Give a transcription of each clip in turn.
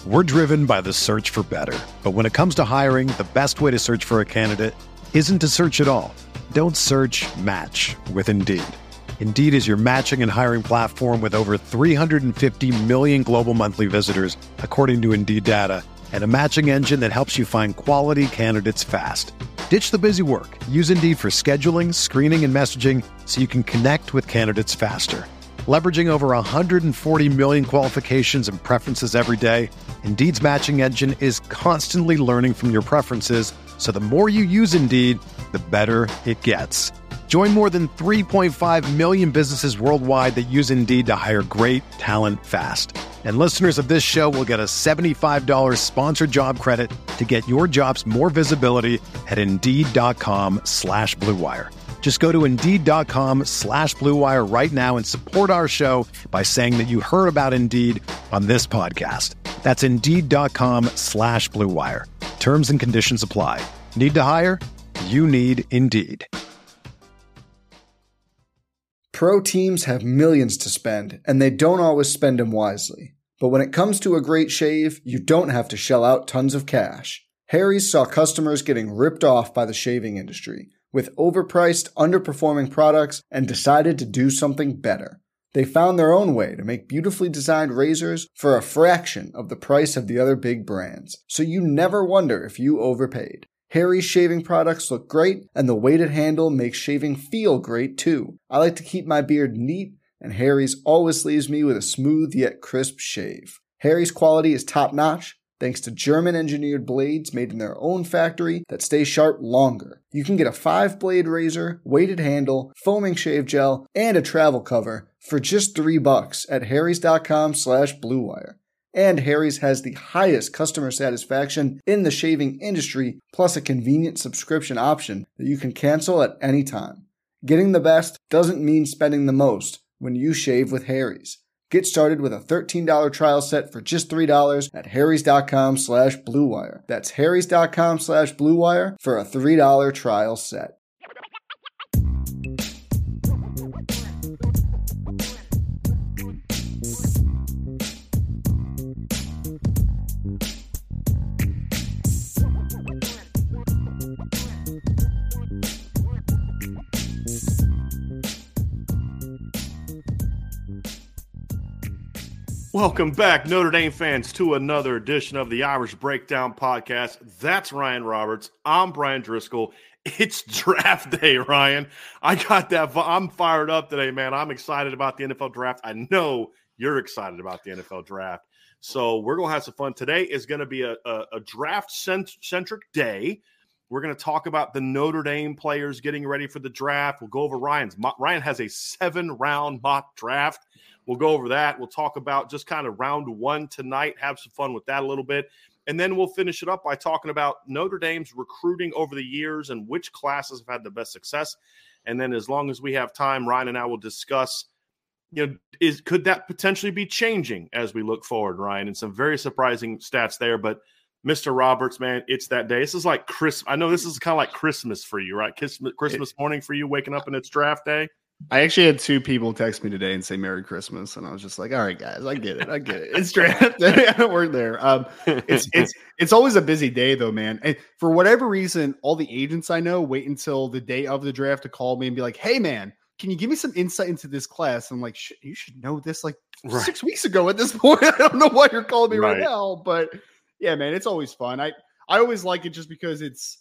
We're driven by the search for better. But when it comes to hiring, the best way to search for a candidate isn't to search at all. Don't search, match with Indeed. Indeed is your matching and hiring platform with over 350 million global monthly visitors, according to Indeed data, and a matching engine that helps you find quality candidates fast. Ditch the busy work. Use Indeed for scheduling, screening, and messaging so you can connect with candidates faster. Leveraging over 140 million qualifications and preferences every day, Indeed's matching engine is constantly learning from your preferences, so the more you use Indeed, the better it gets. Join more than 3.5 million businesses worldwide that use Indeed to hire great talent fast. And listeners of this show will get a $75 sponsored job credit to get your jobs more visibility at Indeed.com/Blue Wire. Just go to Indeed.com/Blue Wire right now and support our show by saying that you heard about Indeed on this podcast. That's Indeed.com/Blue Wire. Terms and conditions apply. Need to hire? You need Indeed. Pro teams have millions to spend, and they don't always spend them wisely. But when it comes to a great shave, you don't have to shell out tons of cash. Harry's saw customers getting ripped off by the shaving industry with overpriced, underperforming products and decided to do something better. They found their own way to make beautifully designed razors for a fraction of the price of the other big brands, so you never wonder if you overpaid. Harry's shaving products look great, and the weighted handle makes shaving feel great too. I like to keep my beard neat, and Harry's always leaves me with a smooth yet crisp shave. Harry's quality is top-notch, thanks to German-engineered blades made in their own factory that stay sharp longer. You can get a 5-blade razor, weighted handle, foaming shave gel, and a travel cover for just $3 at harrys.com/Blue Wire. And Harry's has the highest customer satisfaction in the shaving industry, plus a convenient subscription option that you can cancel at any time. Getting the best doesn't mean spending the most when you shave with Harry's. Get started with a $13 trial set for just $3 at harrys.com/Blue Wire. That's harrys.com/Blue Wire for a $3 trial set. Welcome back, Notre Dame fans, to another edition of the Irish Breakdown Podcast. That's Ryan Roberts. I'm Brian Driscoll. It's draft day, Ryan. I got that. I'm fired up today, man. I'm excited about the NFL draft. I know you're excited about the NFL draft. So we're going to have some fun. Today is going to be a draft-centric day. We're going to talk about the Notre Dame players getting ready for the draft. We'll go over Ryan's. Ryan has a 7-round mock draft. We'll go over that. We'll talk about just kind of round one tonight, have some fun with that a little bit. And then we'll finish it up by talking about Notre Dame's recruiting over the years and which classes have had the best success. And then as long as we have time, Ryan and I will discuss, could that potentially be changing as we look forward, Ryan? And some very surprising stats there. But Mr. Roberts, man, it's that day. This is like Christmas. I know this is kind of like Christmas for you, right? Christmas morning for you, waking up and it's draft day. I actually had 2 people text me today and say Merry Christmas, and I was just like, all right, guys, I get it. It's draft day. I don't work there. It's always a busy day, though, man. And for whatever reason, all the agents I know wait until the day of the draft to call me and be like, hey, man, can you give me some insight into this class? I'm like, you should know this like 6 weeks ago at this point. I don't know why you're calling me right now, but yeah, man, it's always fun. I always like it just because it's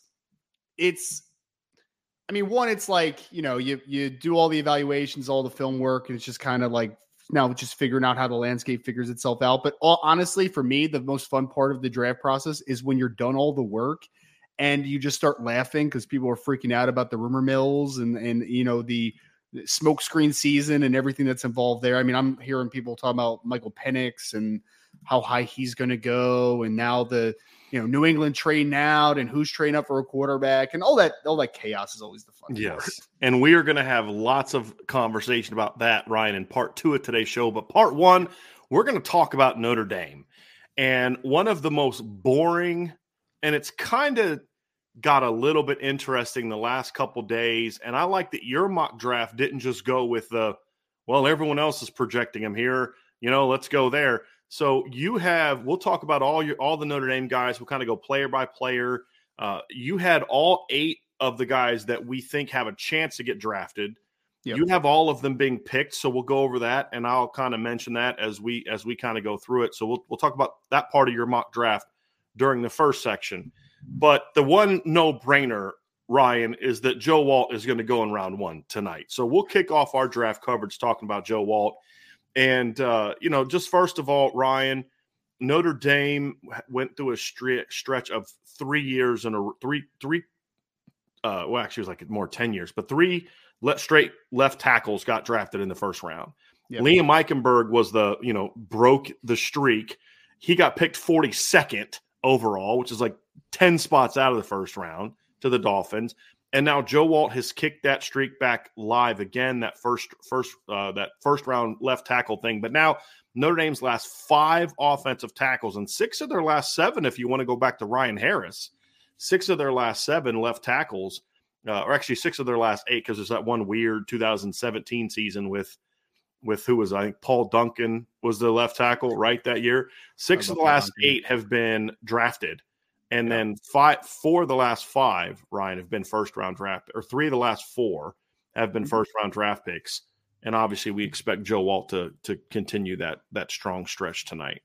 I mean, one, it's like, you do all the evaluations, all the film work, and it's just kind of like now just figuring out how the landscape figures itself out. But honestly, for me, the most fun part of the draft process is when you're done all the work and you just start laughing because people are freaking out about the rumor mills and the smoke screen season and everything that's involved there. I mean, I'm hearing people talking about Michael Penix and how high he's going to go, and now the New England trading out and who's trading up for a quarterback, and all that chaos is always the fun part. And we are going to have lots of conversation about that, Ryan, in part 2 of today's show. But part 1, we're going to talk about Notre Dame. And one of the most boring, and it's kind of got a little bit interesting the last couple days. And I like that your mock draft didn't just go with everyone else is projecting him here. Let's go there. So we'll talk about all the Notre Dame guys. We'll kind of go player by player. You had all 8 of the guys that we think have a chance to get drafted. Yep. You have all of them being picked, so we'll go over that, and I'll kind of mention that as we kind of go through it. So we'll talk about that part of your mock draft during the first section. But the one no-brainer, Ryan, is that Joe Alt is going to go in round 1 tonight. So we'll kick off our draft coverage talking about Joe Alt. And, just first of all, Ryan, Notre Dame went through a stretch of 3 years and actually it was like more 10 years, but 3 straight left tackles got drafted in the first round. Yep. Liam Eichenberg was broke the streak. He got picked 42nd overall, which is like 10 spots out of the first round to the Dolphins. And now Joe Alt has kicked that streak back live again, that first round left tackle thing. But now Notre Dame's last 5 offensive tackles and 6 of their last 7, if you want to go back to Ryan Harris, 6 of their last 7 left tackles, or actually 6 of their last 8, because there's that one weird 2017 season with who was, I think, Paul Duncan was the left tackle, right, that year. 6 of the last 8 have been drafted. And then 4 of the last 5, Ryan, have been first-round draft, or 3 of the last 4 have been first-round draft picks. And obviously we expect Joe Alt to continue that strong stretch tonight.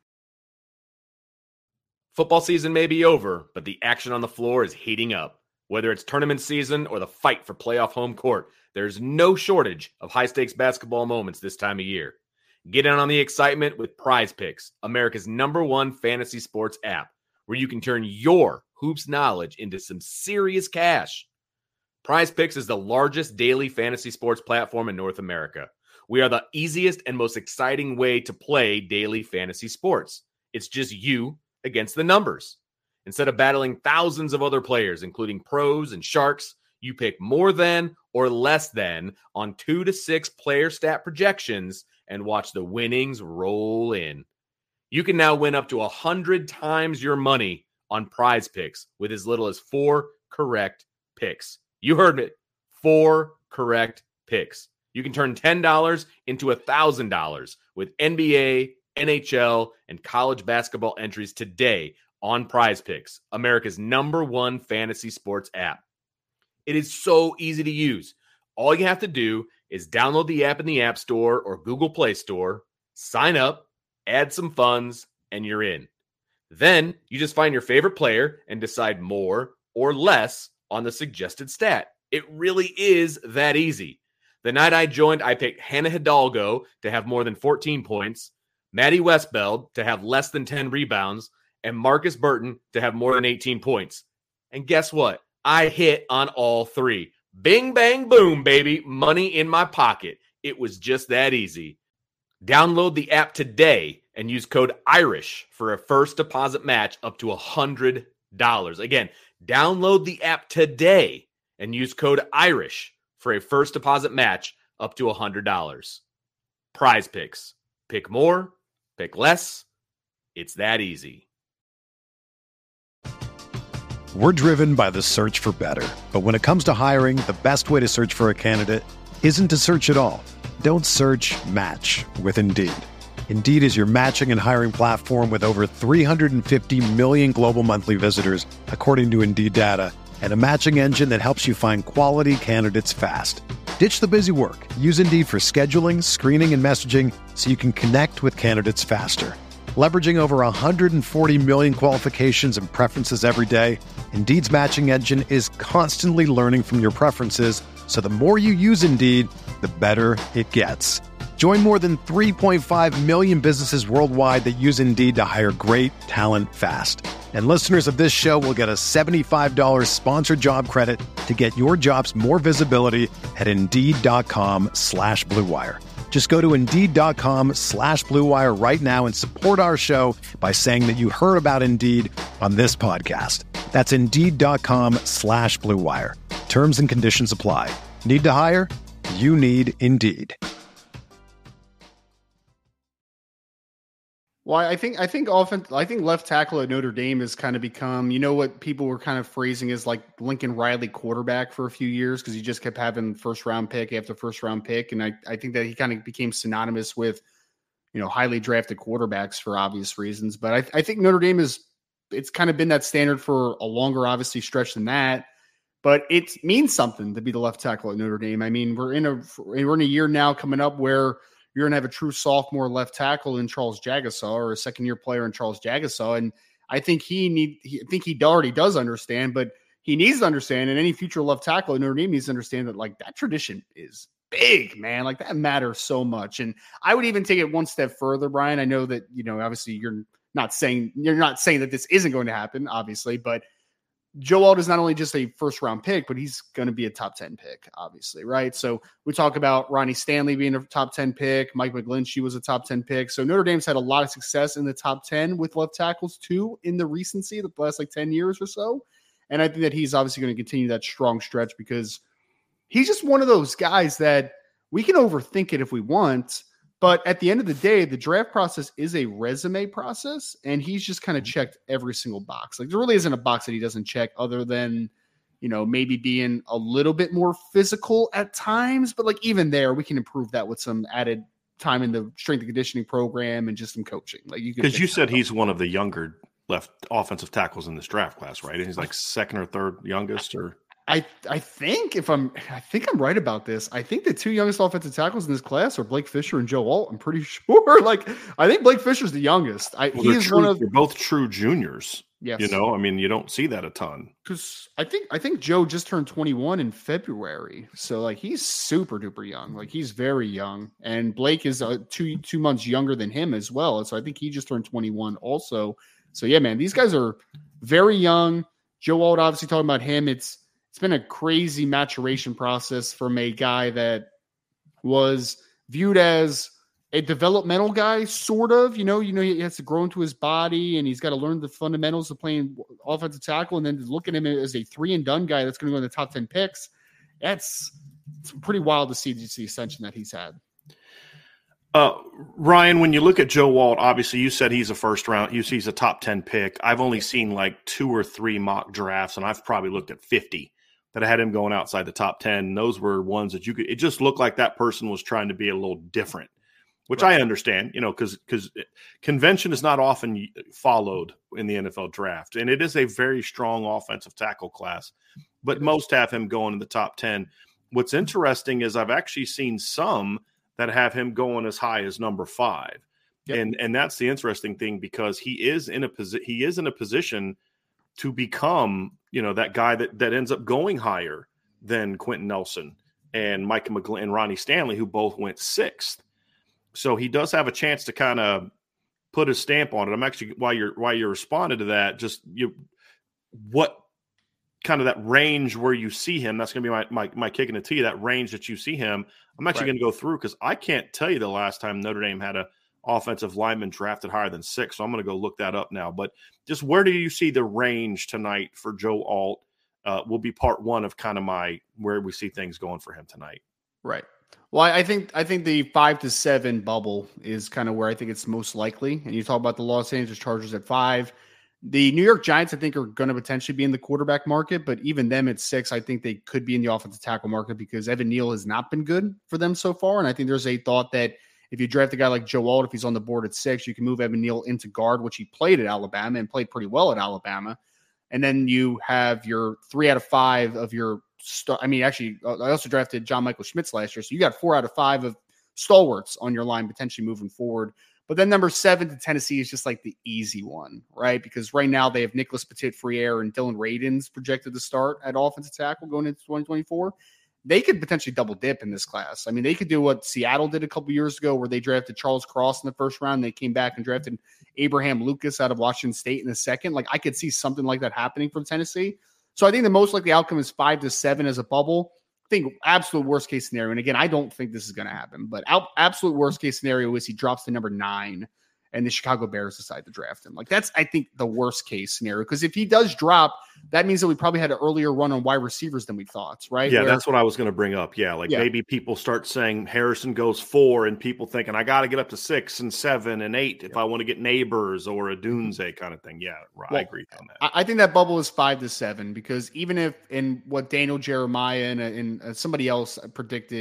Football season may be over, but the action on the floor is heating up. Whether it's tournament season or the fight for playoff home court, there's no shortage of high-stakes basketball moments this time of year. Get in on the excitement with Prize Picks, America's #1 fantasy sports app, where you can turn your hoops knowledge into some serious cash. Prize Picks is the largest daily fantasy sports platform in North America. We are the easiest and most exciting way to play daily fantasy sports. It's just you against the numbers. Instead of battling thousands of other players, including pros and sharks, you pick more than or less than on 2 to 6 player stat projections and watch the winnings roll in. You can now win up to 100 times your money on Prize Picks with as little as 4 correct picks. You heard it. 4 correct picks. You can turn $10 into $1,000 with NBA, NHL, and college basketball entries today on Prize Picks, America's #1 fantasy sports app. It is so easy to use. All you have to do is download the app in the App Store or Google Play Store, sign up, add some funds, and you're in. Then you just find your favorite player and decide more or less on the suggested stat. It really is that easy. The night I joined, I picked Hannah Hidalgo to have more than 14 points, Maddie Westbeld to have less than 10 rebounds, and Marcus Burton to have more than 18 points. And guess what? I hit on all 3. Bing, bang, boom, baby. Money in my pocket. It was just that easy. Download the app today and use code IRISH for a first deposit match up to $100. Again, download the app today and use code IRISH for a first deposit match up to $100. Prize Picks. Pick more, pick less. It's that easy. We're driven by the search for better. But when it comes to hiring, the best way to search for a candidate isn't to search at all. Don't search, match with Indeed. Indeed is your matching and hiring platform with over 350 million global monthly visitors, according to Indeed data, and a matching engine that helps you find quality candidates fast. Ditch the busy work. Use Indeed for scheduling, screening, and messaging so you can connect with candidates faster. Leveraging over 140 million qualifications and preferences every day, Indeed's matching engine is constantly learning from your preferences, so the more you use Indeed, the better it gets. Join more than 3.5 million businesses worldwide that use Indeed to hire great talent fast. And listeners of this show will get a $75 sponsored job credit to get your jobs more visibility at Indeed.com/Blue Wire. Just go to Indeed.com/Blue Wire right now and support our show by saying that you heard about Indeed on this podcast. That's Indeed.com/Blue Wire. Terms and conditions apply. Need to hire? You need Indeed. Well, I think left tackle at Notre Dame has kind of become, what people were kind of phrasing as like Lincoln Riley quarterback for a few years, because he just kept having first round pick after first round pick. And I think that he kind of became synonymous with, highly drafted quarterbacks for obvious reasons. But I think Notre Dame it's kind of been that standard for a longer, obviously, stretch than that. But it means something to be the left tackle at Notre Dame. I mean, we're in a year now coming up where you're going to have a true sophomore left tackle in Charles Jagasaw, or a second-year player in Charles Jagasaw. And I think he already does understand, but he needs to understand, and any future left tackle at Notre Dame needs to understand that, like, that tradition is big, man. Like, that matters so much. And I would even take it one step further, Brian. I know that, obviously you're not saying that this isn't going to happen, obviously, but Joe Alt is not only just a first-round pick, but he's going to be a top 10 pick, obviously, right? So we talk about Ronnie Stanley being a top 10 pick. Mike McGlinchey was a top 10 pick. So Notre Dame's had a lot of success in the top 10 with left tackles, too, in the recency, the last 10 years or so. And I think that he's obviously going to continue that strong stretch because he's just one of those guys that we can overthink it if we want. But at the end of the day, the draft process is a resume process, and he's just kind of checked every single box. Like, there really isn't a box that he doesn't check other than, maybe being a little bit more physical at times. But, even there, we can improve that with some added time in the strength and conditioning program and just some coaching. Because you said he's one of the younger left offensive tackles in this draft class, right? And he's like second or third youngest, or I think I'm right about this. I think the two youngest offensive tackles in this class are Blake Fisher and Joe Alt. I'm pretty sure. I think Blake Fisher's the youngest. They're both true juniors. Yes. You don't see that a ton. Because I think Joe just turned 21 in February. So he's super duper young. He's very young. And Blake is 2 months younger than him as well. So I think he just turned 21 also. So yeah, man, these guys are very young. Joe Alt, obviously talking about him. It's been a crazy maturation process from a guy that was viewed as a developmental guy, sort of. He has to grow into his body, and he's got to learn the fundamentals of playing offensive tackle, and then to look at him as a 3-and-done guy that's going to go in the top 10 picks. It's pretty wild to see just the ascension that he's had. Ryan, when you look at Joe Alt, obviously you said he's a first round. He's a top 10 pick. I've only seen 2 or 3 mock drafts, and I've probably looked at 50 that I had him going outside the top 10. And those were ones that it just looked like that person was trying to be a little different, which right. I understand, because convention is not often followed in the NFL draft. And it is a very strong offensive tackle class, but most have him going in the top 10. What's interesting is I've actually seen some that have him going as high as number 5. Yep. And that's the interesting thing, because he is in a position to become, that guy that ends up going higher than Quentin Nelson and Micah McGlynn and Ronnie Stanley, who both went 6th. So he does have a chance to kind of put his stamp on it. I'm actually, while you're responding to that, what kind of that range where you see him, that's going to be my kicking it to you, that range that you see him. I'm actually going to go through, because I can't tell you the last time Notre Dame had a offensive lineman drafted higher than 6. So I'm going to go look that up now. But just where do you see the range tonight for Joe Alt? Will be part 1 of kind of where we see things going for him tonight. Right. Well, I think the 5 to 7 bubble is kind of where I think it's most likely. And you talk about the Los Angeles Chargers at 5. The New York Giants, I think, are going to potentially be in the quarterback market, but even them at 6, I think they could be in the offensive tackle market, because Evan Neal has not been good for them so far. And I think there's a thought that if you draft a guy like Joe Alt, if he's on the board at 6, you can move Evan Neal into guard, which he played at Alabama and played pretty well at Alabama. And then you have your 3 out of 5 of your I also drafted John Michael Schmitz last year. So you got 4 out of 5 of stalwarts on your line potentially moving forward. But then number 7 to Tennessee is just the easy one, right? Because right now they have Nicholas Petit-Frere and Dylan Radins projected to start at offensive tackle going into 2024. They could potentially double dip in this class. I mean, they could do what Seattle did a couple years ago, where they drafted Charles Cross in the first round. They came back and drafted Abraham Lucas out of Washington State in the second. I could see something like that happening from Tennessee. So I think the most likely outcome is 5 to 7 as a bubble. I think absolute worst case scenario, and again, I don't think this is going to happen, but absolute worst case scenario is he drops to number 9 and the Chicago Bears decide to draft him. That's, I think, the worst case scenario, because if he does drop, that means that we probably had an earlier run on wide receivers than we thought, right? Yeah, that's what I was going to bring up. Yeah, maybe people start saying Harrison goes 4, and people thinking I got to get up to 6 and 7 and 8 if I want to get Neighbors or a Dunze kind of thing. Yeah, right. I agree on that. I think that bubble is 5 to 7, because even if in what Daniel Jeremiah and somebody else predicted,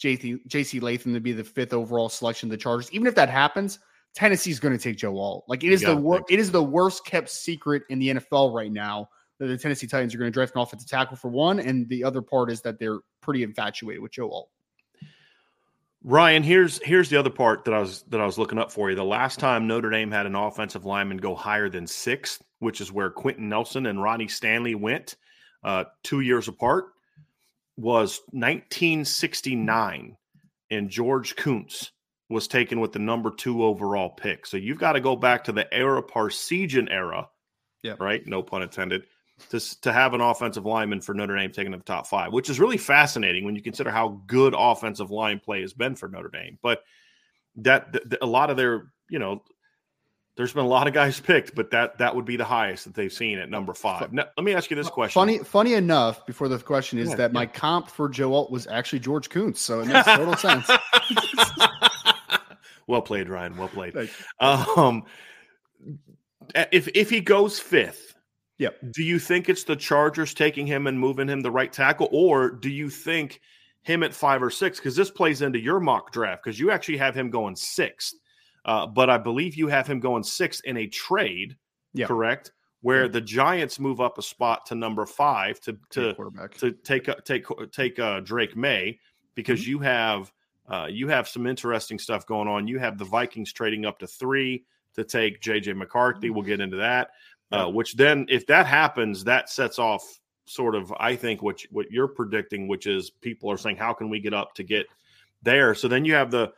J.C. Latham to be the 5th overall selection of the Chargers. Even if that happens, Tennessee's going to take Joe Alt. Like, it is the worst kept secret in the NFL right now that the Tennessee Titans are going to draft an offensive tackle for one, and the other part is that they're pretty infatuated with Joe Alt. Ryan, here's the other part that I was looking up for you. The last time Notre Dame had an offensive lineman go higher than 6th, which is where Quentin Nelson and Ronnie Stanley went 2 years apart, was 1969, and George Kuntz was taken with the number 2 overall pick. So you've got to go back to the Parsegian era, right? No pun intended, to have an offensive lineman for Notre Dame taking the top 5, which is really fascinating when you consider how good offensive line play has been for Notre Dame. But a lot of their, there's been a lot of guys picked, but that would be the highest that they've seen at number 5. Now, let me ask you this question. Funny enough, before the question is my comp for Joe Alt was actually George Kuntz, so it makes total sense. Well played, Ryan. Well played. If he goes 5th, do you think it's the Chargers taking him and moving him the right tackle, or do you think him at 5 or 6? Because this plays into your mock draft, because you actually have him going 6th. But I believe you have him going 6th in a trade, correct? Where the Giants move up a spot to number 5 to take Drake May, because you have some interesting stuff going on. You have the Vikings trading up to 3 to take J.J. McCarthy. We'll get into that. Which then, if that happens, that sets off sort of, I think, what you're predicting, which is people are saying, how can we get up to get there? So then you have the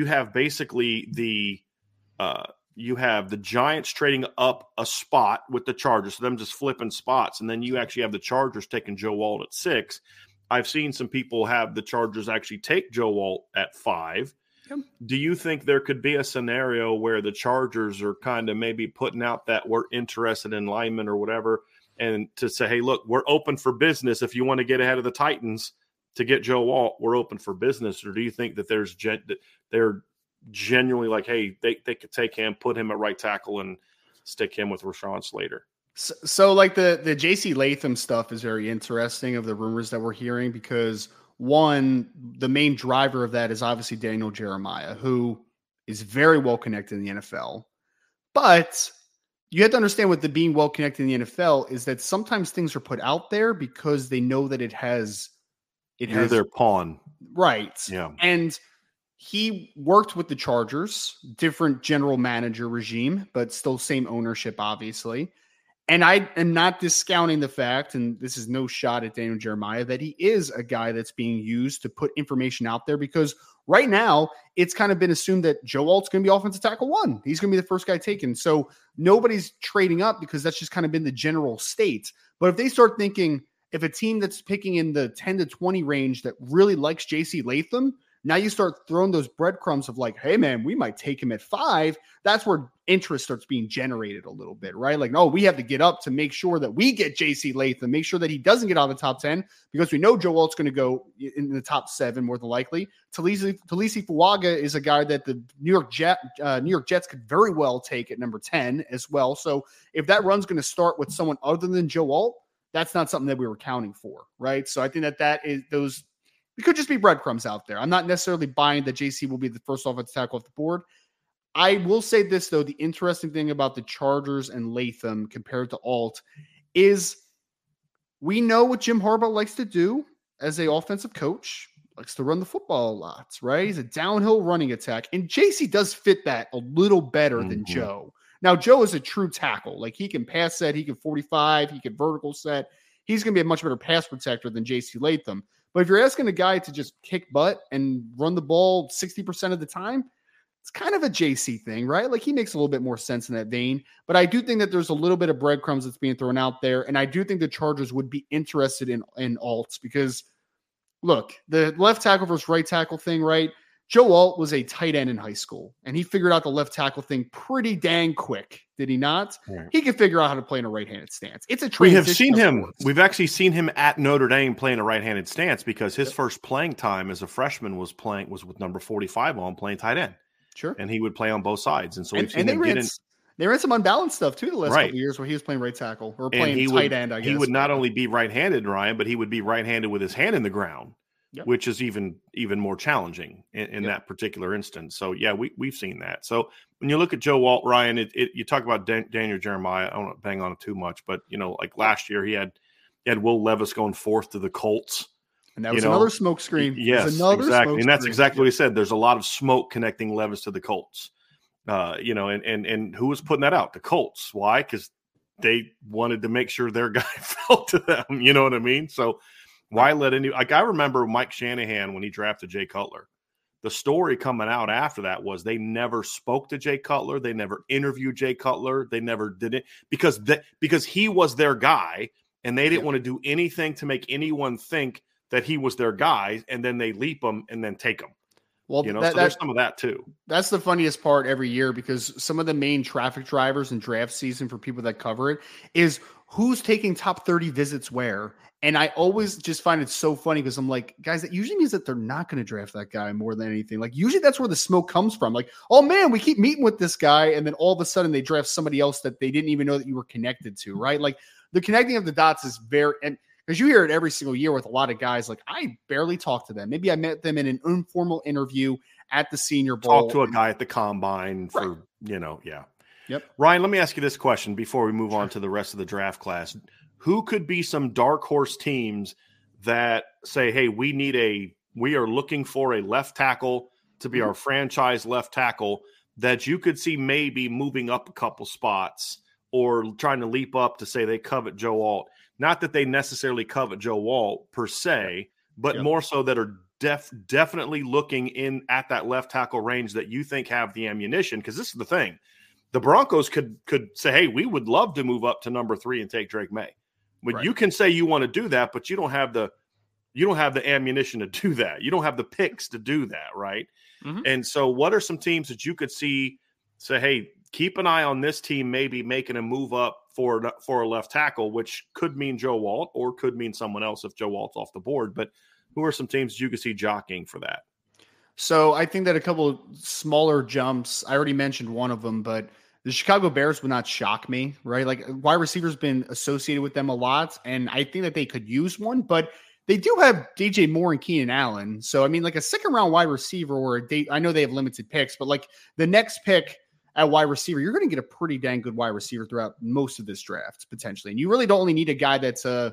Giants trading up a spot with the Chargers, so them just flipping spots, and then you actually have the Chargers taking Joe Alt at 6. I've seen some people have the Chargers actually take Joe Alt at 5. Do you think there could be a scenario where the Chargers are kind of maybe putting out that we're interested in linemen or whatever, and to say, hey, look, we're open for business. If you want to get ahead of the Titans to get Joe Alt, we're open for business? Or do you think that they're genuinely like, hey, they could take him, put him at right tackle, and stick him with Rashawn Slater? So like the J.C. Latham stuff is very interesting, of the rumors that we're hearing, because one, the main driver of that is obviously Daniel Jeremiah, who is very well connected in the NFL. But you have to understand, with the being well connected in the NFL is that sometimes things are put out there because they know that it has their pawn. Right. Yeah. And he worked with the Chargers, different general manager regime, but still same ownership, obviously. And I am not discounting the fact, and this is no shot at Daniel Jeremiah, that he is a guy that's being used to put information out there, because right now it's kind of been assumed that Joe Alt's going to be offensive tackle 1. He's going to be the first guy taken. So nobody's trading up, because that's just kind of been the general state. But if they start thinking, if a team that's picking in the 10 to 20 range that really likes J.C. Latham, now you start throwing those breadcrumbs of like, hey, man, we might take him at 5. That's where interest starts being generated a little bit, right? Like, no, we have to get up to make sure that we get J.C. Latham, make sure that he doesn't get out of the top 10, because we know Joe Alt's going to go in the top 7 more than likely. Talisi Fuaga is a guy that the New York Jets could very well take at number 10 as well. So if that run's going to start with someone other than Joe Alt, that's not something that we were counting for, right? So I think that is those. It could just be breadcrumbs out there. I'm not necessarily buying that JC will be the first offensive tackle off the board. I will say this, though. The interesting thing about the Chargers and Latham compared to Alt is we know what Jim Harbaugh likes to do as an offensive coach. Likes to run the football a lot, right? He's a downhill running attack. And JC does fit that a little better than Joe. Now, Joe is a true tackle. Like, he can pass set, he can 45, he can vertical set. He's going to be a much better pass protector than JC Latham. But if you're asking a guy to just kick butt and run the ball 60% of the time, it's kind of a JC thing, right? Like, he makes a little bit more sense in that vein. But I do think that there's a little bit of breadcrumbs that's being thrown out there. And I do think the Chargers would be interested in Alt, because, look, the left tackle versus right tackle thing, right? Joe Alt was a tight end in high school, and he figured out the left tackle thing pretty dang quick, did he not? Right. He can figure out how to play in a right-handed stance. It's a transition. We have seen him. We've actually seen him at Notre Dame playing a right-handed stance, because his first playing time as a freshman was with number 45 on, playing tight end. Sure. And he would play on both sides. And so we've seen him they ran some unbalanced stuff too the last couple of years where he was playing right tackle or playing tight end, I guess. He would not only be right-handed, Ryan, but he would be right-handed with his hand in the ground. which is even more challenging in that particular instance. So yeah, we've seen that. So when you look at Joe Alt, Ryan, you talk about Daniel Jeremiah. I don't want to bang on it too much, but like last year he had Will Levis going fourth to the Colts. And that was another smoke screen. Yes, exactly. And that's exactly what he said. There's a lot of smoke connecting Levis to the Colts. And who was putting that out? The Colts. Why? Because they wanted to make sure their guy fell to them. You know what I mean? So why let I remember Mike Shanahan when he drafted Jay Cutler. The story coming out after that was they never spoke to Jay Cutler. They never interviewed Jay Cutler. They never did it because he was their guy, and they didn't want to do anything to make anyone think that he was their guy, and then they leap him and then take him. Well, so there's some of that too. That's the funniest part every year, because some of the main traffic drivers in draft season for people that cover it is who's taking top 30 visits where. And I always just find it so funny because I'm like, guys, that usually means that they're not going to draft that guy more than anything. Like, usually that's where the smoke comes from. Like, oh man, we keep meeting with this guy, and then all of a sudden they draft somebody else that they didn't even know that you were connected to, right? Like, the connecting of the dots is because you hear it every single year with a lot of guys. Like, I barely talk to them. Maybe I met them in an informal interview at the Senior Bowl. Talk to a guy at the combine for, yeah. Yep. Ryan, let me ask you this question before we move on to the rest of the draft class. Who could be some dark horse teams that say, hey, we are looking for a left tackle to be our franchise left tackle that you could see maybe moving up a couple spots or trying to leap up to say they covet Joe Alt? Not that they necessarily covet Joe Alt per se, but more so that are definitely looking in at that left tackle range that you think have the ammunition. Because this is the thing. The Broncos could say, hey, we would love to move up to number 3 and take Drake May. But you can say you want to do that, but you don't have the ammunition to do that. You don't have the picks to do that, right? Mm-hmm. And so what are some teams that you could see say, hey, keep an eye on this team maybe making a move up for a left tackle, which could mean Joe Alt or could mean someone else if Joe Alt's off the board. But who are some teams you could see jockeying for that? So I think that a couple of smaller jumps, I already mentioned one of them, but the Chicago Bears would not shock me, right? Like, wide receiver's been associated with them a lot, and I think that they could use one, but they do have DJ Moore and Keenan Allen. So, I mean, like a second-round wide receiver or I know they have limited picks, but like the next pick at wide receiver, you're going to get a pretty dang good wide receiver throughout most of this draft, potentially. And you really don't only need a guy that's a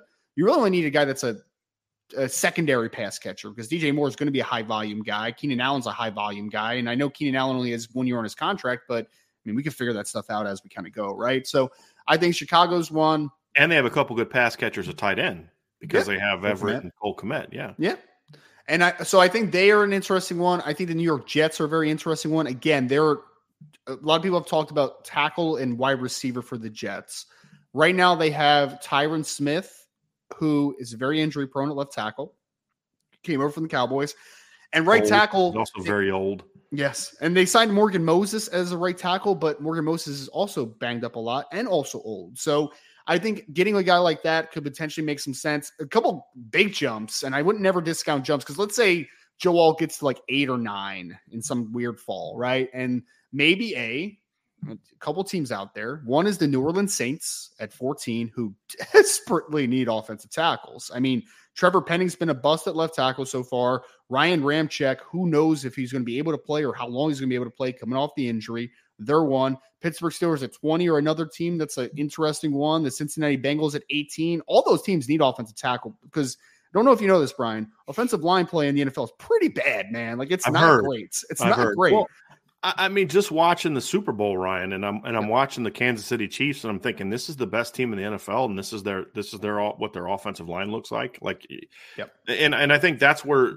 secondary pass catcher, because DJ Moore is going to be a high-volume guy. Keenan Allen's a high-volume guy, and I know Keenan Allen only has 1 year on his contract, but I mean, we can figure that stuff out as we kind of go, right? So I think Chicago's one. And they have a couple good pass catchers at tight end because they have Everett and Cole Kmet. Yeah. Yeah. And so I think they are an interesting one. I think the New York Jets are a very interesting one. Again, a lot of people have talked about tackle and wide receiver for the Jets. Right now they have Tyron Smith, who is very injury prone at left tackle. Came over from the Cowboys. And right tackle. He's also very old. Yes, and they signed Morgan Moses as a right tackle, but Morgan Moses is also banged up a lot and also old. So I think getting a guy like that could potentially make some sense. A couple big jumps, and I wouldn't never discount jumps, because let's say Joe Alt gets to like 8 or 9 in some weird fall, right? And maybe a couple teams out there. One is the New Orleans Saints at 14, who desperately need offensive tackles. I mean, Trevor Penning's been a bust at left tackle so far. Ryan Ramczyk, who knows if he's going to be able to play or how long he's going to be able to play coming off the injury. They're one. Pittsburgh Steelers at 20 or another team that's an interesting one. The Cincinnati Bengals at 18. All those teams need offensive tackle, because I don't know if you know this, Brian. Offensive line play in the NFL is pretty bad, man. Like, it's not great. It's not great. Well, I mean, just watching the Super Bowl, Ryan, and I'm watching the Kansas City Chiefs, and I'm thinking this is the best team in the NFL, and this is their what their offensive line looks like. Like, and I think that's where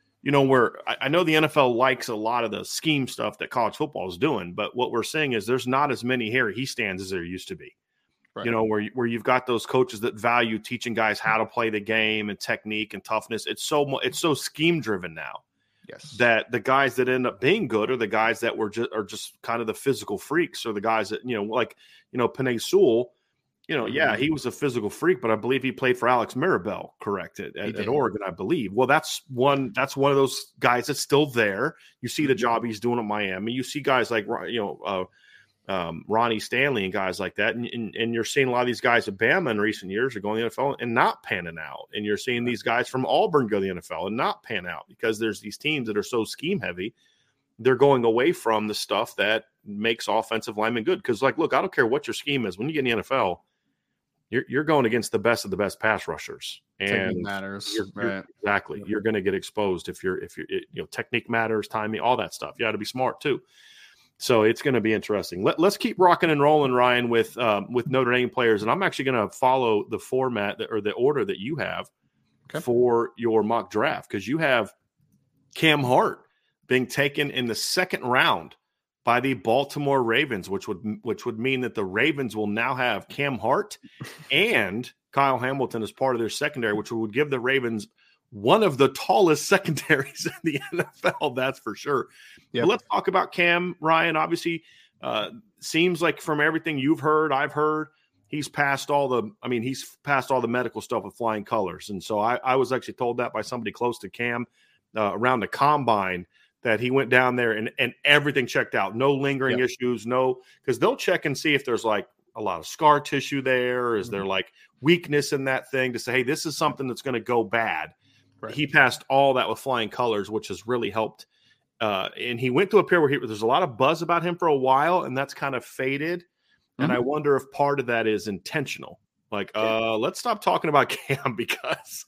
I know the NFL likes a lot of the scheme stuff that college football is doing, but what we're seeing is there's not as many Harry stands as there used to be. Right. Where you've got those coaches that value teaching guys how to play the game and technique and toughness. It's so scheme driven now. Yes. That the guys that end up being good are the guys that are just kind of the physical freaks, or the guys that, Penei Sewell, he was a physical freak, but I believe he played for Alex Mirabel, correct, at Oregon, I believe. Well, that's one of those guys that's still there. You see the job he's doing at Miami. You see guys like, Ronnie Stanley and guys like that. And you're seeing a lot of these guys at Bama in recent years are going to the NFL and not panning out. And you're seeing these guys from Auburn go to the NFL and not pan out because there's these teams that are so scheme heavy. They're going away from the stuff that makes offensive linemen good. Because, like, look, I don't care what your scheme is. When you get in the NFL, you're going against the best of the best pass rushers. And technique matters. Exactly. You're going to get exposed if you're technique matters, timing, all that stuff. You got to be smart too. So it's going to be interesting. Let's keep rocking and rolling, Ryan, with Notre Dame players. And I'm actually going to follow the format or the order that you have for your mock draft, because you have Cam Hart being taken in the second round by the Baltimore Ravens, which would mean that the Ravens will now have Cam Hart and Kyle Hamilton as part of their secondary, which would give the Ravens one of the tallest secondaries in the NFL, that's for sure. Yep. Let's talk about Cam, Ryan. Obviously, seems like from everything you've heard, I've heard, he's passed all the medical stuff with flying colors. And so I was actually told that by somebody close to Cam around the combine, that he went down there and everything checked out. No lingering issues, because they'll check and see if there's like a lot of scar tissue there. Is there like weakness in that thing to say, hey, this is something that's going to go bad. Right. He passed all that with flying colors, which has really helped. And he went to a period where there's a lot of buzz about him for a while, and that's kind of faded. Mm-hmm. And I wonder if part of that is intentional. Like, let's stop talking about Cam because,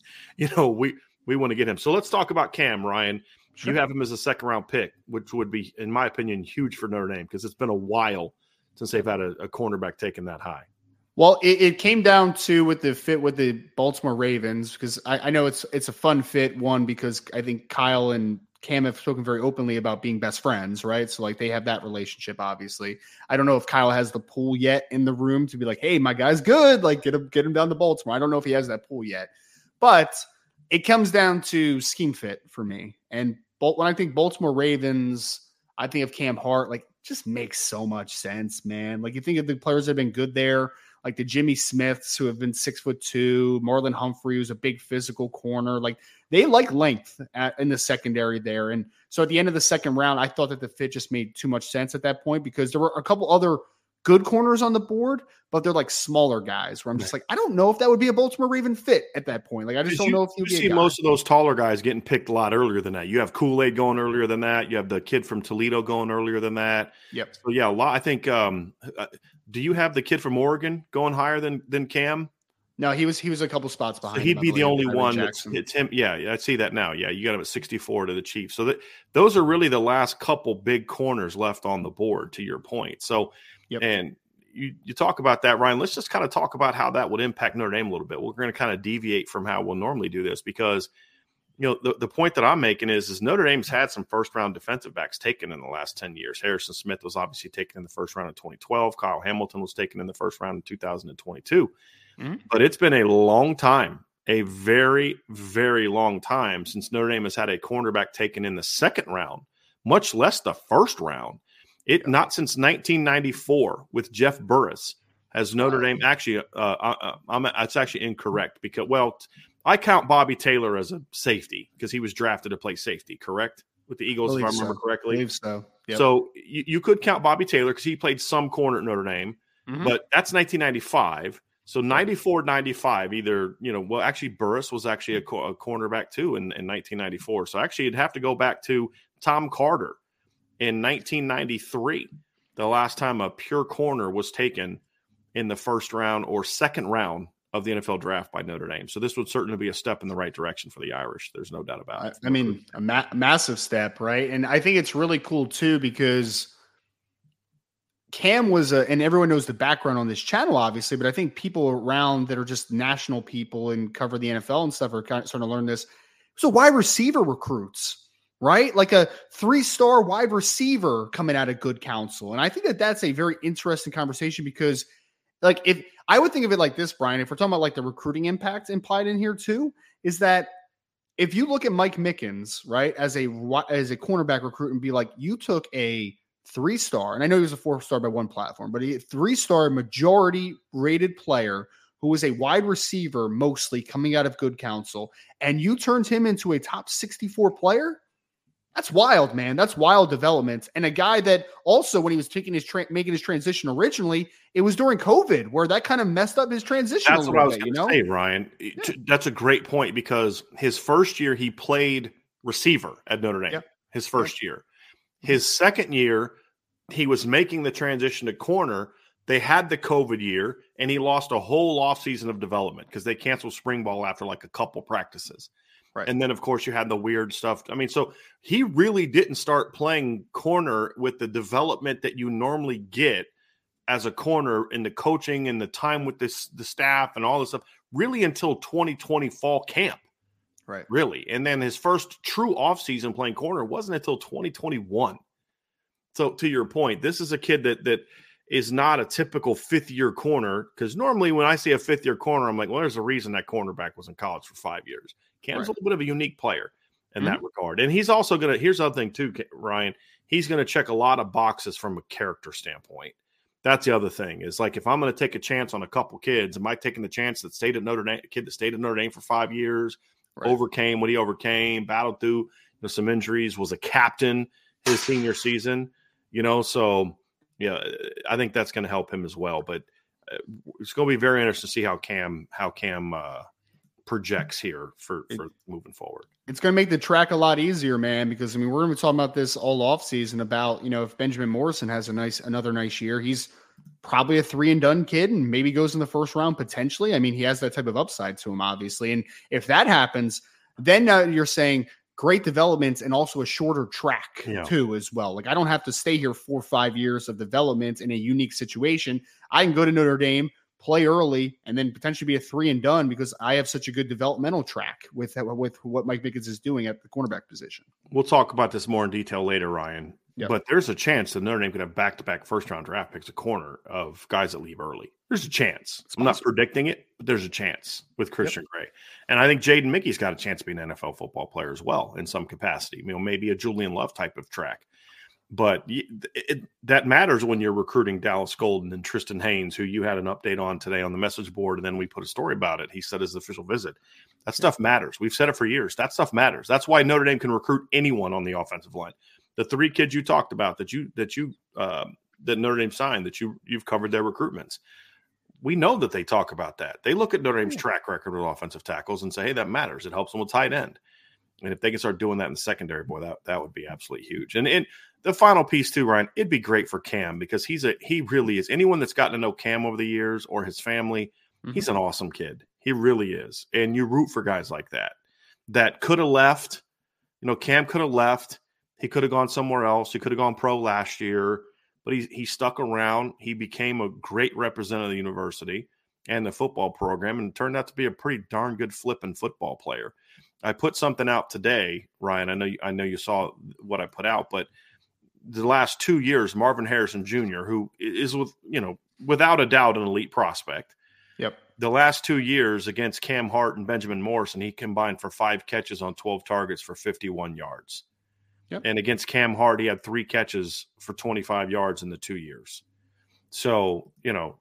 we want to get him. So let's talk about Cam, Ryan. Sure. You have him as a second-round pick, which would be, in my opinion, huge for Notre Dame because it's been a while since they've had a cornerback taken that high. Well, it came down to with the fit with the Baltimore Ravens, because I know it's a fun fit, one, because I think Kyle and Cam have spoken very openly about being best friends, right? So, like, they have that relationship, obviously. I don't know if Kyle has the pull yet in the room to be like, hey, my guy's good, like, get him down to Baltimore. I don't know if he has that pull yet. But it comes down to scheme fit for me. And when I think Baltimore Ravens, I think of Cam Hart, like, just makes so much sense, man. Like, you think of the players that have been good there, like the Jimmy Smiths, who have been 6'2", Marlon Humphrey, who's a big physical corner. Like, they like length in the secondary there. And so at the end of the second round, I thought that the fit just made too much sense at that point, because there were a couple other good corners on the board, but they're like smaller guys where I'm just like, I don't know if that would be a Baltimore Raven fit at that point. Like, I just don't know if you see most of those taller guys getting picked a lot earlier than that. You have Kool-Aid going earlier than that. You have the kid from Toledo going earlier than that. Yep. So yeah, a lot. I think. Do you have the kid from Oregon going higher than Cam? No, he was a couple spots behind. So he'd be the only one that's him. Yeah, I see that now. Yeah, you got him at 64 to the Chiefs. So those are really the last couple big corners left on the board, to your point. So. Yep. And you talk about that, Ryan. Let's just kind of talk about how that would impact Notre Dame a little bit. We're going to kind of deviate from how we'll normally do this because, the point that I'm making is Notre Dame's had some first-round defensive backs taken in the last 10 years. Harrison Smith was obviously taken in the first round in 2012. Kyle Hamilton was taken in the first round in 2022. Mm-hmm. But it's been a long time, a very, very long time since Notre Dame has had a cornerback taken in the second round, much less the first round. Not since 1994 with Jeff Burris has Notre Dame actually. It's actually incorrect because I count Bobby Taylor as a safety because he was drafted to play safety. Correct with the Eagles, if I remember correctly. I believe so. Yep. So you could count Bobby Taylor because he played some corner at Notre Dame, but that's 1995. So 94, 95, actually Burris was actually a cornerback too in 1994. So actually, you'd have to go back to Tom Carter. In 1993, the last time a pure corner was taken in the first round or second round of the NFL draft by Notre Dame. So this would certainly be a step in the right direction for the Irish. There's no doubt about it. I mean, a massive step, right? And I think it's really cool too because Cam was and everyone knows the background on this channel, obviously, but I think people around that are just national people and cover the NFL and stuff are kind of starting to learn this. So wide receiver recruits. Right? Like a 3-star wide receiver coming out of good counsel. And I think that that's a very interesting conversation because like if I would think of it like this, Brian, if we're talking about like the recruiting impact implied in here too, is that if you look at Mike Mickens, right, as a cornerback recruit and be like, you took a 3-star, and I know he was a 4-star by one platform, but a 3-star majority rated player who was a wide receiver, mostly coming out of good counsel, and you turned him into a top 64 player. That's wild, man. That's wild development. And a guy that also, when he was taking making his transition originally, it was during COVID where that kind of messed up his transition. That's what I was going to say, Ryan. Yeah. That's a great point because his first year he played receiver at Notre Dame. His first year. His second year, he was making the transition to corner. They had the COVID year, and he lost a whole offseason of development because they canceled spring ball after like a couple practices. Right. And then, of course, you had the weird stuff. I mean, so he really didn't start playing corner with the development that you normally get as a corner in the coaching and the time with the staff and all this stuff really until 2020 fall camp. Right. Really. And then his first true offseason playing corner wasn't until 2021. So to your point, this is a kid that is not a typical fifth-year corner because normally when I see a fifth-year corner, I'm like, well, there's a reason that cornerback was in college for 5 years. Cam's a little bit of a unique player in that regard. And he's also going to – here's the other thing too, Ryan. He's going to check a lot of boxes from a character standpoint. That's the other thing is like if I'm going to take a chance on a couple kids, am I taking the chance that stayed at Notre Dame, a kid that stayed at Notre Dame for 5 years, overcame what he overcame, battled through some injuries, was a captain his senior season, so – yeah, I think that's going to help him as well. But it's going to be very interesting to see how Cam projects here for moving forward. It's going to make the track a lot easier, man, because, I mean, we're going to be talking about this all offseason about, if Benjamin Morrison has another nice year, he's probably a 3-and-done kid and maybe goes in the first round potentially. I mean, he has that type of upside to him, obviously. And if that happens, then you're saying – great development and also a shorter track too as well. Like I don't have to stay here 4 or 5 years of development in a unique situation. I can go to Notre Dame, play early, and then potentially be a 3-and-done because I have such a good developmental track with what Mike Mickens is doing at the cornerback position. We'll talk about this more in detail later, Ryan. Yep. But there's a chance that Notre Dame could have back-to-back first-round draft picks, a corner of guys that leave early. There's a chance. I'm not predicting it, but there's a chance with Christian Gray. And I think Jaden Mickey's got a chance to be an NFL football player as well in some capacity. Maybe a Julian Love type of track. But that matters when you're recruiting Dallas Golden and Tristan Haynes, who you had an update on today on the message board, and then we put a story about it. He said his official visit. That stuff matters. We've said it for years. That stuff matters. That's why Notre Dame can recruit anyone on the offensive line. The 3 kids you talked about that Notre Dame signed, that you've covered their recruitments. We know that they talk about that. They look at Notre Dame's track record with offensive tackles and say, hey, that matters. It helps them with tight end. And if they can start doing that in the secondary, boy, that would be absolutely huge. And the final piece too, Ryan, it'd be great for Cam because he really is. Anyone that's gotten to know Cam over the years or his family, he's an awesome kid. He really is. And you root for guys like that could have left. Cam could have left. He could have gone somewhere else. He could have gone pro last year, but he stuck around. He became a great representative of the university and the football program and turned out to be a pretty darn good flipping football player. I put something out today, Ryan. I know you saw what I put out, but the last 2 years, Marvin Harrison Jr., who is without a doubt an elite prospect. Yep. The last 2 years against Cam Hart and Benjamin Morrison, he combined for 5 catches on 12 targets for 51 yards. Yep. And against Cam Hart, he had 3 catches for 25 yards in the 2 years. So, you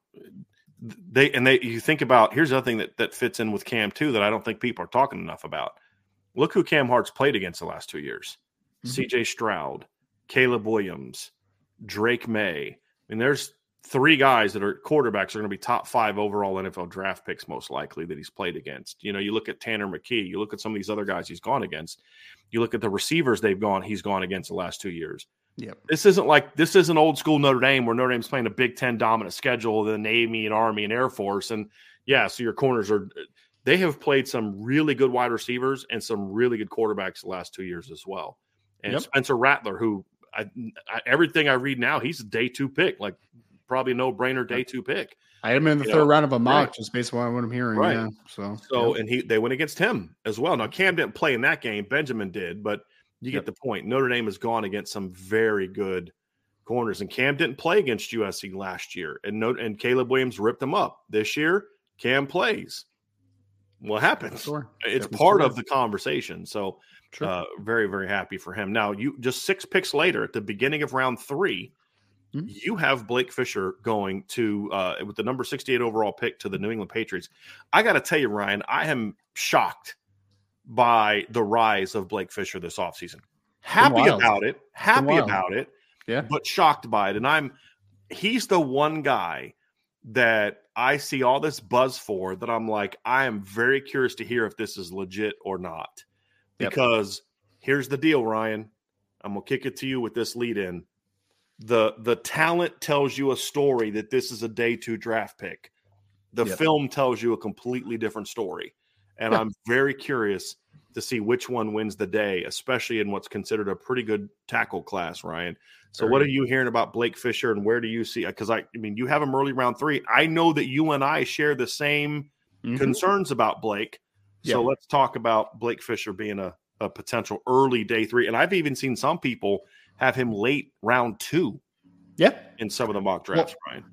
think about, here's the other thing that fits in with Cam too, that I don't think people are talking enough about. Look who Cam Hart's played against the last 2 years. CJ Stroud, Caleb Williams, Drake May. There's 3 guys that are quarterbacks are going to be top 5 overall NFL draft picks, most likely, that he's played against. You look at Tanner McKee, you look at some of these other guys he's gone against. You look at the receivers he's gone against the last 2 years. Yep. This isn't old school Notre Dame where Notre Dame's playing a Big Ten dominant schedule, the Navy and Army and Air Force. And so your corners they have played some really good wide receivers and some really good quarterbacks the last 2 years as well. And Spencer Rattler, who everything I read now, he's a day 2 pick, like probably a no-brainer day 2 pick. I had him in the third round of a mock, just based on what I'm hearing. Right. Yeah. And they went against him as well. Now, Cam didn't play in that game. Benjamin did, but you get the point. Notre Dame has gone against some very good corners, and Cam didn't play against USC last year. And Caleb Williams ripped him up. This year, Cam plays. What happens? Sure. It's part of the conversation. So very, very happy for him. Now, you just 6 picks later at the beginning of round 3, you have Blake Fisher going to with the number 68 overall pick to the New England Patriots. I got to tell you, Ryan, I am shocked by the rise of Blake Fisher this offseason. Happy wild. about it. Yeah. But shocked by it. And he's the one guy that I see all this buzz for that I'm like, I am very curious to hear if this is legit or not. Because here's the deal, Ryan. I'm going to kick it to you with this lead in. The talent tells you a story that this is a day 2 draft pick. The film tells you a completely different story. And I'm very curious to see which one wins the day, especially in what's considered a pretty good tackle class, Ryan. So what are you hearing about Blake Fisher, and where do you see? Because I mean, you have him early round 3. I know that you and I share the same concerns about Blake. So let's talk about Blake Fisher being a potential early day 3. And I've even seen some people have him late round 2. In some of the mock drafts, Ryan.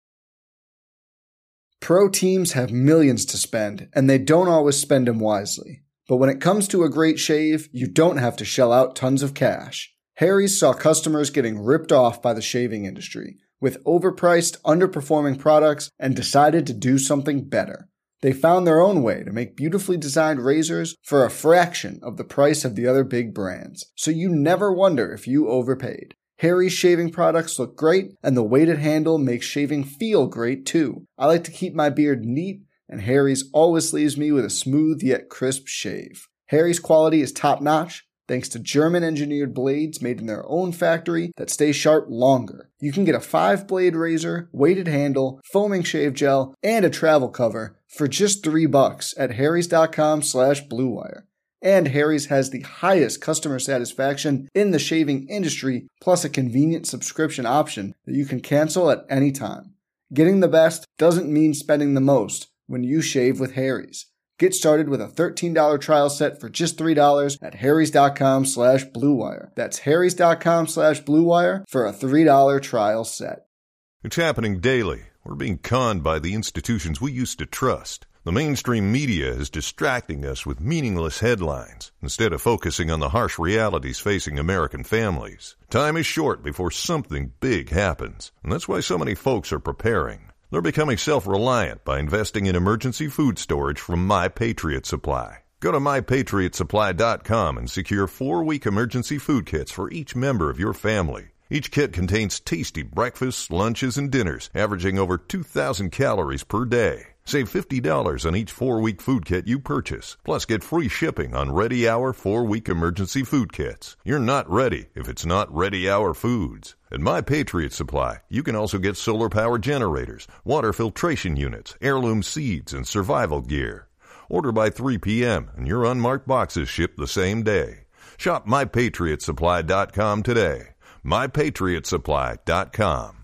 Pro teams have millions to spend, and they don't always spend them wisely. But when it comes to a great shave, you don't have to shell out tons of cash. Harry's saw customers getting ripped off by the shaving industry with overpriced, underperforming products and decided to do something better. They found their own way to make beautifully designed razors for a fraction of the price of the other big brands, so you never wonder if you overpaid. Harry's shaving products look great, and the weighted handle makes shaving feel great too. I like to keep my beard neat, and Harry's always leaves me with a smooth yet crisp shave. Harry's quality is top-notch, thanks to German-engineered blades made in their own factory that stay sharp longer. You can get a 5-blade razor, weighted handle, foaming shave gel, and a travel cover for just $3 at harrys.com/bluewire. And Harry's has the highest customer satisfaction in the shaving industry, plus a convenient subscription option that you can cancel at any time. Getting the best doesn't mean spending the most when you shave with Harry's. Get started with a $13 trial set for just $3 at harrys.com/bluewire. That's harrys.com/bluewire for a $3 trial set. It's happening daily. We're being conned by the institutions we used to trust. The mainstream media is distracting us with meaningless headlines instead of focusing on the harsh realities facing American families. Time is short before something big happens, and that's why so many folks are preparing. They're becoming self-reliant by investing in emergency food storage from My Patriot Supply. Go to MyPatriotSupply.com and secure 4-week emergency food kits for each member of your family. Each kit contains tasty breakfasts, lunches, and dinners, averaging over 2,000 calories per day. Save $50 on each 4-week food kit you purchase. Plus, get free shipping on Ready Hour 4-week emergency food kits. You're not ready if it's not Ready Hour Foods. At My Patriot Supply, you can also get solar power generators, water filtration units, heirloom seeds, and survival gear. Order by 3 p.m. and your unmarked boxes ship the same day. Shop MyPatriotSupply.com today. MyPatriotSupply.com.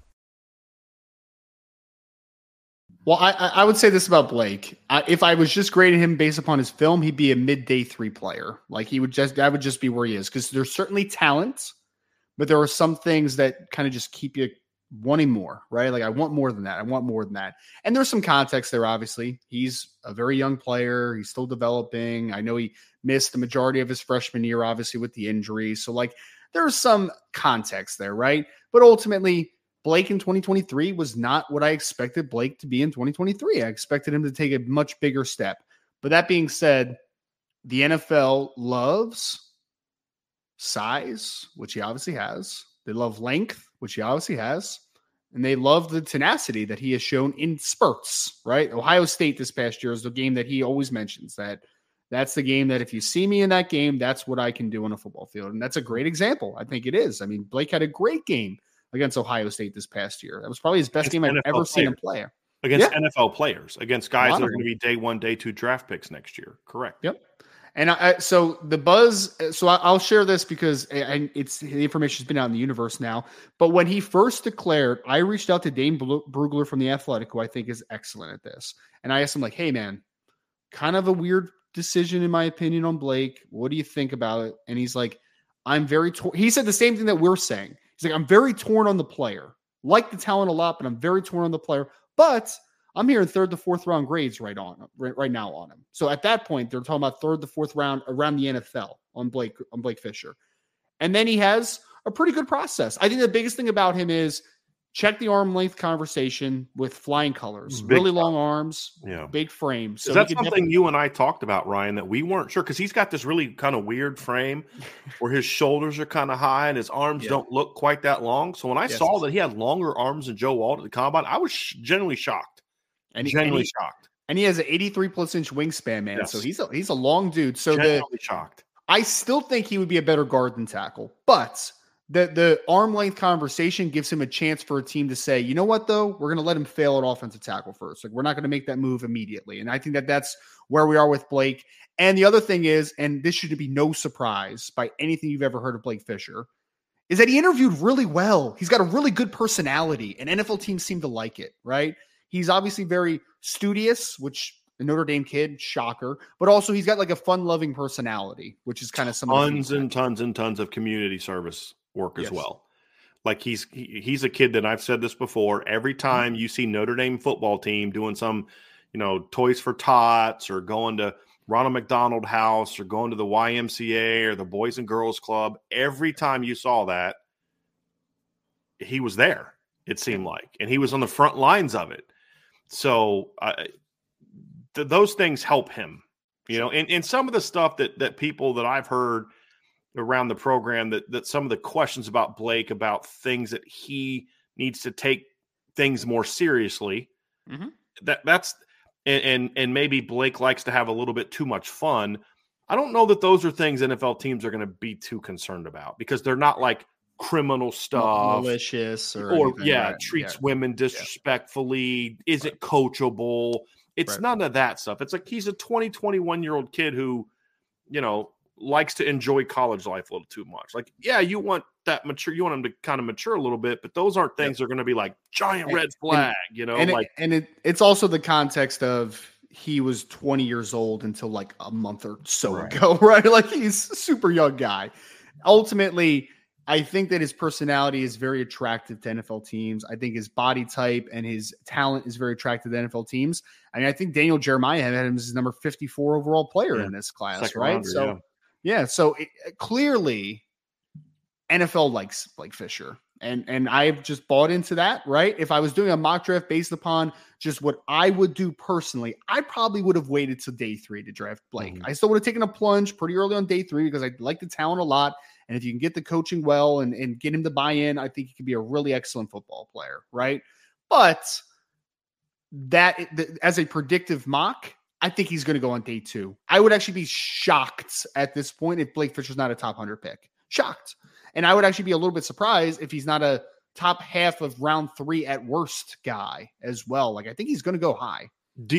Well, I would say this about Blake. If I was just grading him based upon his film, he'd be a mid-day 3 player. Like that would just be where he is, because there's certainly talent, but there are some things that kind of just keep you wanting more, right? Like, I want more than that. I want more than that. And there's some context there, obviously. He's a very young player. He's still developing. I know he missed the majority of his freshman year, obviously, with the injury. So, like, there's some context there, right? But ultimately, Blake in 2023 was not what I expected Blake to be in 2023. I expected him to take a much bigger step. But that being said, the NFL loves size, which he obviously has. They love length, which he obviously has. And they love the tenacity that he has shown in spurts, right? Ohio State this past year is the game that he always mentions. That's the game that if you see me in that game, that's what I can do on a football field. And that's a great example. I think it is. I mean, Blake had a great game against Ohio State this past year. That was probably his best game I've ever seen him play. Against NFL players, against guys that are going to be day 1, day 2 draft picks next year. Correct. Yep. And so the buzz, so I'll share this because it's the information has been out in the universe now. But when he first declared, I reached out to Dane Brugler from The Athletic, who I think is excellent at this. And I asked him, like, hey, man, kind of a weird decision, in my opinion, on Blake. What do you think about it? And he's like, I'm very torn. He said the same thing that we're saying. He's like, I'm very torn on the player. Like the talent a lot, but I'm very torn on the player. But I'm hearing 3rd to 4th round grades right now on him. So at that point, they're talking about 3rd to 4th round around the NFL on Blake Fisher. And then he has a pretty good process. I think the biggest thing about him is check the arm length conversation with flying colors, really long arms, big frame. So that's something you and I talked about, Ryan, that we weren't sure, because he's got this really kind of weird frame where his shoulders are kind of high and his arms don't look quite that long. So when I saw that he had longer arms than Joe Alt at the combine, I was genuinely shocked. Shocked. And he has an 83+ inch wingspan, man. Yes. So he's a long dude. So shocked. I still think he would be a better guard than tackle, but the arm length conversation gives him a chance for a team to say, you know what, though, we're going to let him fail at offensive tackle first. Like, we're not going to make that move immediately. And I think that's where we are with Blake. And the other thing is, and this should be no surprise by anything you've ever heard of Blake Fisher, is that he interviewed really well. He's got a really good personality, and NFL teams seem to like it, right? He's obviously very studious, which a Notre Dame kid, shocker, but also he's got like a fun-loving personality, which is kind of some tons and tons of community service work as well. Like he's a kid that, I've said this before, every time you see Notre Dame football team doing some, Toys for Tots or going to Ronald McDonald House or going to the YMCA or the Boys and Girls Club, every time you saw that, he was there, it seemed like, and he was on the front lines of it. So those things help him, and some of the stuff that people that I've heard around the program, that some of the questions about Blake, about things that he needs to take things more seriously, that's and maybe Blake likes to have a little bit too much fun. I don't know that those are things NFL teams are going to be too concerned about, because they're not like criminal stuff, malicious or treats women disrespectfully, isn't coachable. It's none of that stuff. It's like he's a 21-year-old kid who, likes to enjoy college life a little too much. Like, you want that mature, you want him to kind of mature a little bit, but those aren't things that are going to be like giant red flag, it's also the context of he was 20 years old until like a month or so ago, right? Like, he's a super young guy. Ultimately, I think that his personality is very attractive to NFL teams. I think his body type and his talent is very attractive to NFL teams. I mean, I think Daniel Jeremiah had him as his number 54 overall player in this class, second right? Rounder, so clearly NFL likes Blake Fisher. And I've just bought into that, right? If I was doing a mock draft based upon just what I would do personally, I probably would have waited till day 3 to draft Blake. I still would have taken a plunge pretty early on day 3 because I like the talent a lot. And if you can get the coaching well and get him to buy in, I think he could be a really excellent football player, right? But as a predictive mock, I think he's going to go on day 2. I would actually be shocked at this point if Blake Fisher's not a top 100 pick. Shocked. And I would actually be a little bit surprised if he's not a top half of round 3 at worst guy as well. Like, I think he's going to go high.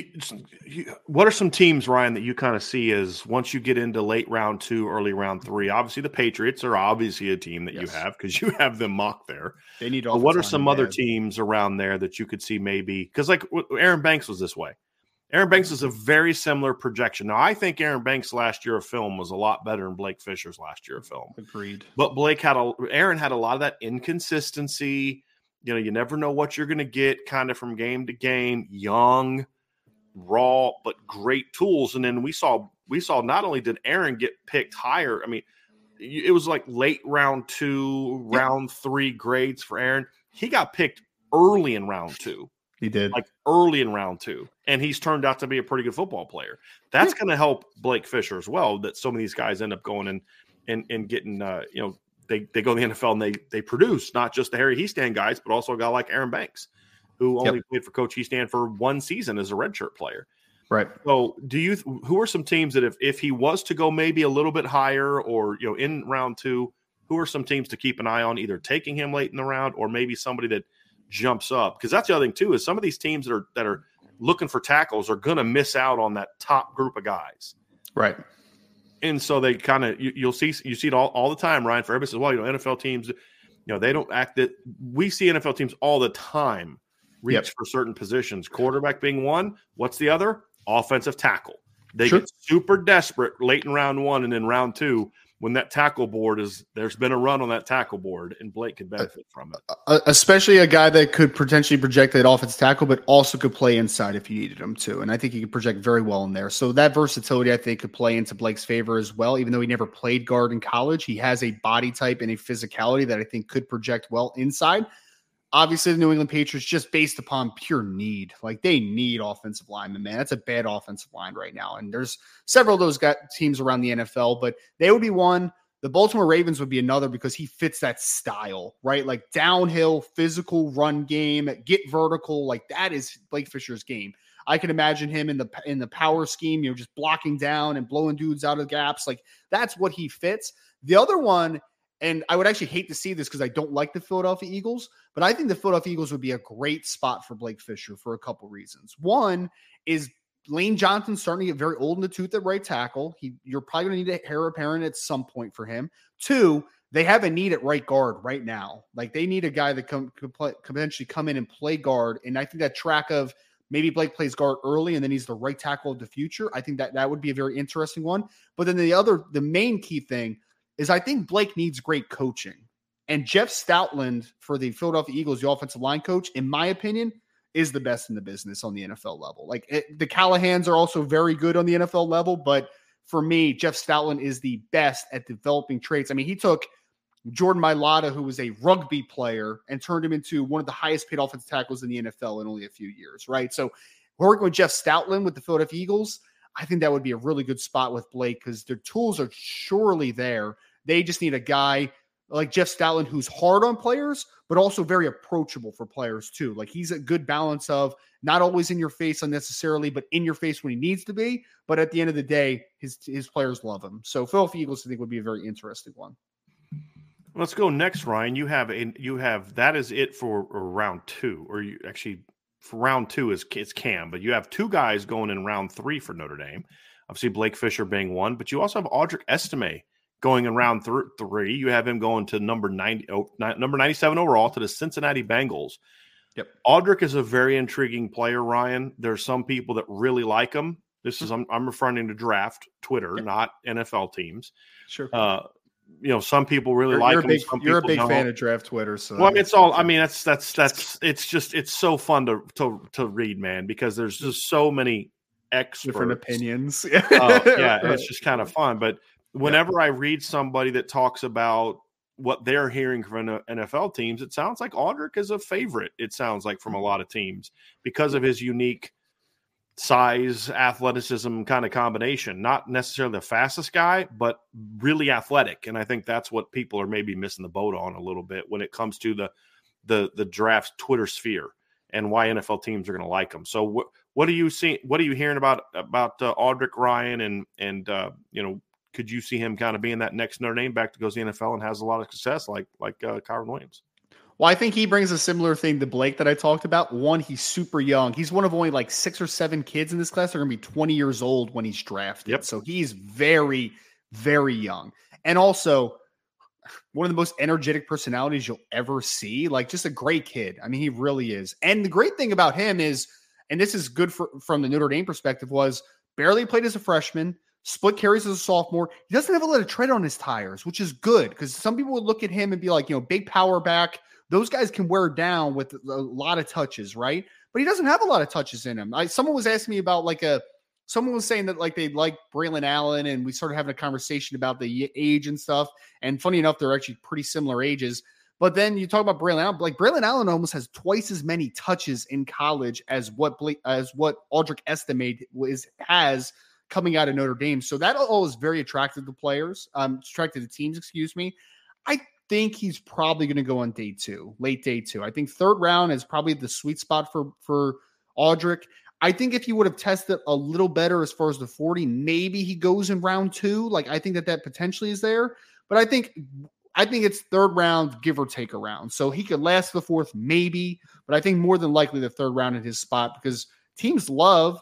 What are some teams, Ryan, that you kind of see as once you get into late round 2, early round 3? Obviously, the Patriots are obviously a team that you have because you have them mocked there. They need. But what are some other teams around there that you could see maybe? Because like Aaron Banks was this way. Aaron Banks is a very similar projection. Now, I think Aaron Banks' last year of film was a lot better than Blake Fisher's last year of film. Agreed. But Aaron had a lot of that inconsistency. You never know what you're going to get kind of from game to game. Young, raw, but great tools. And then we saw not only did Aaron get picked higher, I mean, it was like late round 2, round 3 grades for Aaron. He got picked early in round 2. He did. Like early in round 2. And he's turned out to be a pretty good football player. That's going to help Blake Fisher as well, that some of these guys end up going and getting, they go to the NFL and they produce not just the Harry Hiestand guys, but also a guy like Aaron Banks, who only played for Coach Hiestand for 1 season as a redshirt player. Right. So who are some teams that if he was to go maybe a little bit higher or, in round 2, who are some teams to keep an eye on, either taking him late in the round or maybe somebody that jumps up? Because that's the other thing too, is some of these teams that are looking for tackles are going to miss out on that top group of guys. Right. And so they kind of, you see it all the time, Ryan, for everybody says, well, NFL teams, they don't act that. We see NFL teams all the time reach for certain positions. Quarterback being one. What's the other? Offensive tackle. They get super desperate late in round 1 and in round 2 when that tackle board there's been a run on that tackle board, and Blake could benefit from it. Especially a guy that could potentially project that offensive tackle, but also could play inside if you needed him to. And I think he could project very well in there. So that versatility, I think, could play into Blake's favor as well. Even though he never played guard in college, he has a body type and a physicality that I think could project well inside. Obviously, the New England Patriots, just based upon pure need, like they need offensive linemen, man. That's a bad offensive line right now. And there's several of those teams around the NFL, but they would be one. The Baltimore Ravens would be another because he fits that style, right? Like downhill, physical run game, get vertical. Like that is Blake Fisher's game. I can imagine him in the power scheme, just blocking down and blowing dudes out of gaps. Like that's what he fits. The other one, and I would actually hate to see this because I don't like the Philadelphia Eagles, but I think the Philadelphia Eagles would be a great spot for Blake Fisher for a couple reasons. One is Lane Johnson starting to get very old in the tooth at right tackle. You're probably going to need a heir apparent at some point for him. Two, they have a need at right guard right now. Like they need a guy that could potentially come in and play guard. And I think that track of maybe Blake plays guard early and then he's the right tackle of the future. I think that would be a very interesting one. But then the main key thing is I think Blake needs great coaching. And Jeff Stoutland for the Philadelphia Eagles, the offensive line coach, in my opinion, is the best in the business on the NFL level. Like the Callahans are also very good on the NFL level, but for me, Jeff Stoutland is the best at developing traits. I mean, he took Jordan Mailata, who was a rugby player, and turned him into one of the highest paid offensive tackles in the NFL in only a few years, right? So we're working with Jeff Stoutland with the Philadelphia Eagles. I think that would be a really good spot with Blake because their tools are surely there. They just need a guy like Jeff Stoutland who's hard on players, but also very approachable for players too. Like he's a good balance of not always in your face unnecessarily, but in your face when he needs to be. But at the end of the day, his players love him. So Philadelphia Eagles, I think, would be a very interesting one. Let's go next, Ryan. You have that is it for round two, or you actually for round two it's Cam, but you have two guys going in round three for Notre Dame. Obviously, Blake Fisher being one, but you also have Audric Estime going in round three. You have him going to number 97 overall to the Cincinnati Bengals. Yep. Audric is a very intriguing player, Ryan. There's some people that really like him. This is I'm referring to draft Twitter, not NFL teams. Sure. Some people really like him. You're a big fan of draft Twitter. So well, it's all. I mean, that's. It's so fun to read, man, because there's just so many experts, different opinions. It's just kind of fun. But whenever I read somebody that talks about what they're hearing from NFL teams, it sounds like Audric is a favorite. It sounds like from a lot of teams because of his unique size, athleticism kind of combination. Not necessarily the fastest guy, but really athletic. And I think that's what people are maybe missing the boat on a little bit when it comes to the draft Twitter sphere and why NFL teams are going to like him. So what are you seeing? What are you hearing about Audric, Ryan, and could you see him kind of being that next Notre Dame back to goes to the NFL and has a lot of success like Kyren Williams? Well, I think he brings a similar thing to Blake that I talked about. One, he's super young. He's one of only like 6 or 7 kids in this class that are going to be 20 years old when he's drafted. Yep. So he's very, very young. And also one of the most energetic personalities you'll ever see. Like just a great kid. I mean, he really is. And the great thing about him is, and this is good from the Notre Dame perspective, was barely played as a freshman, split carries as a sophomore. He doesn't have a lot of tread on his tires, which is good because some people would look at him and be like, big power back. Those guys can wear down with a lot of touches, right? But he doesn't have a lot of touches in him. Someone was asking me about someone was saying that like they like Braylon Allen, and we started having a conversation about the age and stuff. And funny enough, they're actually pretty similar ages. But then you talk about Braylon Allen, like Braylon Allen almost has twice as many touches in college as what Audric Estime has coming out of Notre Dame. So that all is very attractive to players, attractive to teams, excuse me. I think he's probably going to go on late day two. I think third round is probably the sweet spot for Audric. I think if he would have tested a little better as far as the 40, maybe he goes in round 2. Like I think that potentially is there, but I think it's third round, give or take a round. So he could last the fourth, maybe, but I think more than likely the third round in his spot because teams love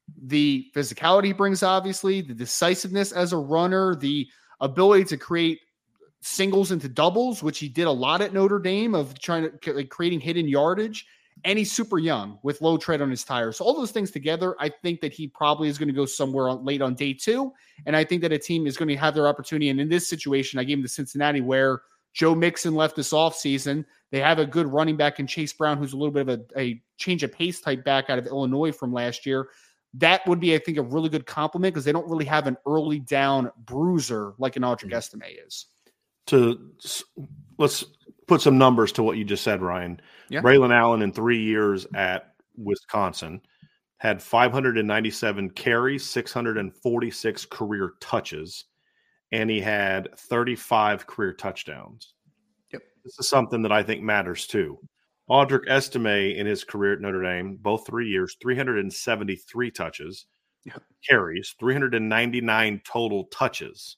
the physicality he brings, obviously, the decisiveness as a runner, the ability to create singles into doubles, which he did a lot at Notre Dame of trying to creating hidden yardage. And he's super young with low tread on his tires. So all those things together, I think that he probably is going to go somewhere late on day 2. And I think that a team is going to have their opportunity. And in this situation, I gave him to Cincinnati where Joe Mixon left this offseason. They have a good running back in Chase Brown, who's a little bit of a change of pace type back out of Illinois from last year. That would be, I think, a really good compliment because they don't really have an early down bruiser like an Audric Estime is. Let's put some numbers to what you just said, Ryan. Yeah. Braylon Allen in 3 years at Wisconsin had 597 carries, 646 career touches, and he had 35 career touchdowns. Yep. This is something that I think matters too. Audric Estime in his career at Notre Dame, both 3 years, 373 touches, carries, 399 total touches.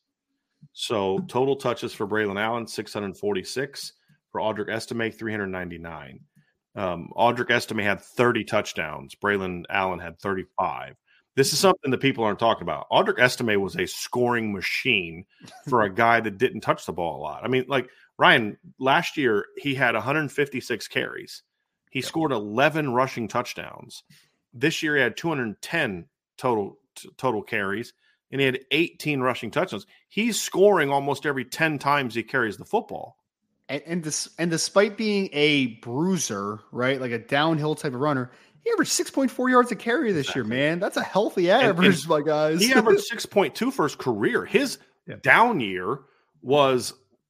So total touches for Braylon Allen, 646. For Audric Estime, 399. Audric Estime had 30 touchdowns. Braylon Allen had 35. This is something that people aren't talking about. Audric Estime was a scoring machine for a guy that didn't touch the ball a lot. I mean, like Ryan, last year he had 156 carries. He scored 11 rushing touchdowns. This year he had 210 total carries, and he had 18 rushing touchdowns. He's scoring almost every 10 times he carries the football. And despite being a bruiser, right, like a downhill type of runner, he averaged 6.4 yards a carry this year, man. That's a healthy average, my guys. He averaged 6.2 for his career. His down year was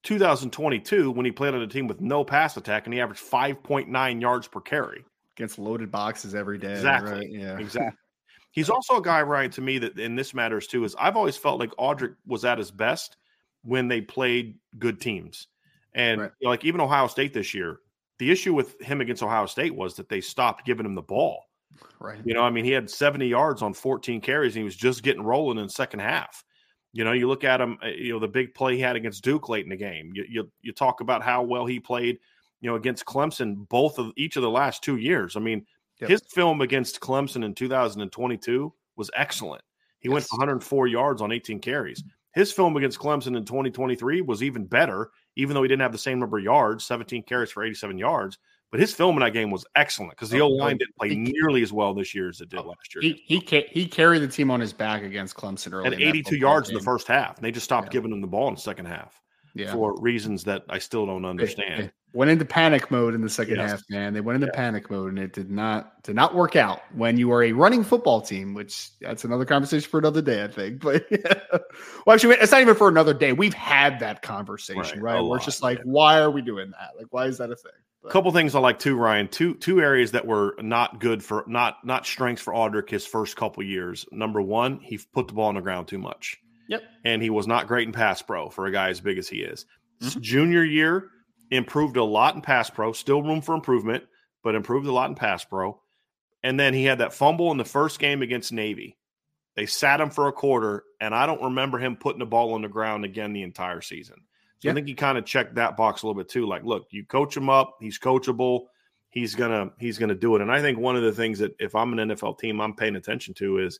2022 when he played on a team with no pass attack, and he averaged 5.9 yards per carry. Against loaded boxes every day. Exactly. Right? Yeah. Exactly. He's also a guy, Ryan, to me, that, and this matters too, is I've always felt like Audric was at his best when they played good teams. And like even Ohio State this year, the issue with him against Ohio State was that they stopped giving him the ball. Right. You know, I mean, he had 70 yards on 14 carries, and he was just getting rolling in the second half. You know, you look at him, the big play he had against Duke late in the game. You talk about how well he played, against Clemson, each of the last 2 years. I mean, his film against Clemson in 2022 was excellent. He went for 104 yards on 18 carries. His film against Clemson in 2023 was even better, even though he didn't have the same number of yards, 17 carries for 87 yards. But his film in that game was excellent because the O-line didn't play nearly as well this year as it did last year. He carried the team on his back against Clemson early. And 82 yards in the first half. And they just stopped giving him the ball in the second half for reasons that I still don't understand. They went into panic mode in the second half, man. They went into panic mode, and it did not work out when you are a running football team, which that's another conversation for another day, I think. But well, actually, it's not even for another day. We've had that conversation, right? Where it's just like, why are we doing that? Like, why is that a thing? A couple things I like too, Ryan. Two areas that were not good for not strengths for Audric his first couple years. Number one, he put the ball on the ground too much. Yep. And he was not great in pass pro for a guy as big as he is. Junior year, improved a lot in pass pro. Still room for improvement, but improved a lot in pass pro. And then he had that fumble in the first game against Navy. They sat him for a quarter, and I don't remember him putting the ball on the ground again the entire season. So I think he kind of checked that box a little bit too. Like, look, you coach him up, he's coachable, he's gonna do it. And I think one of the things that if I'm an NFL team, I'm paying attention to is,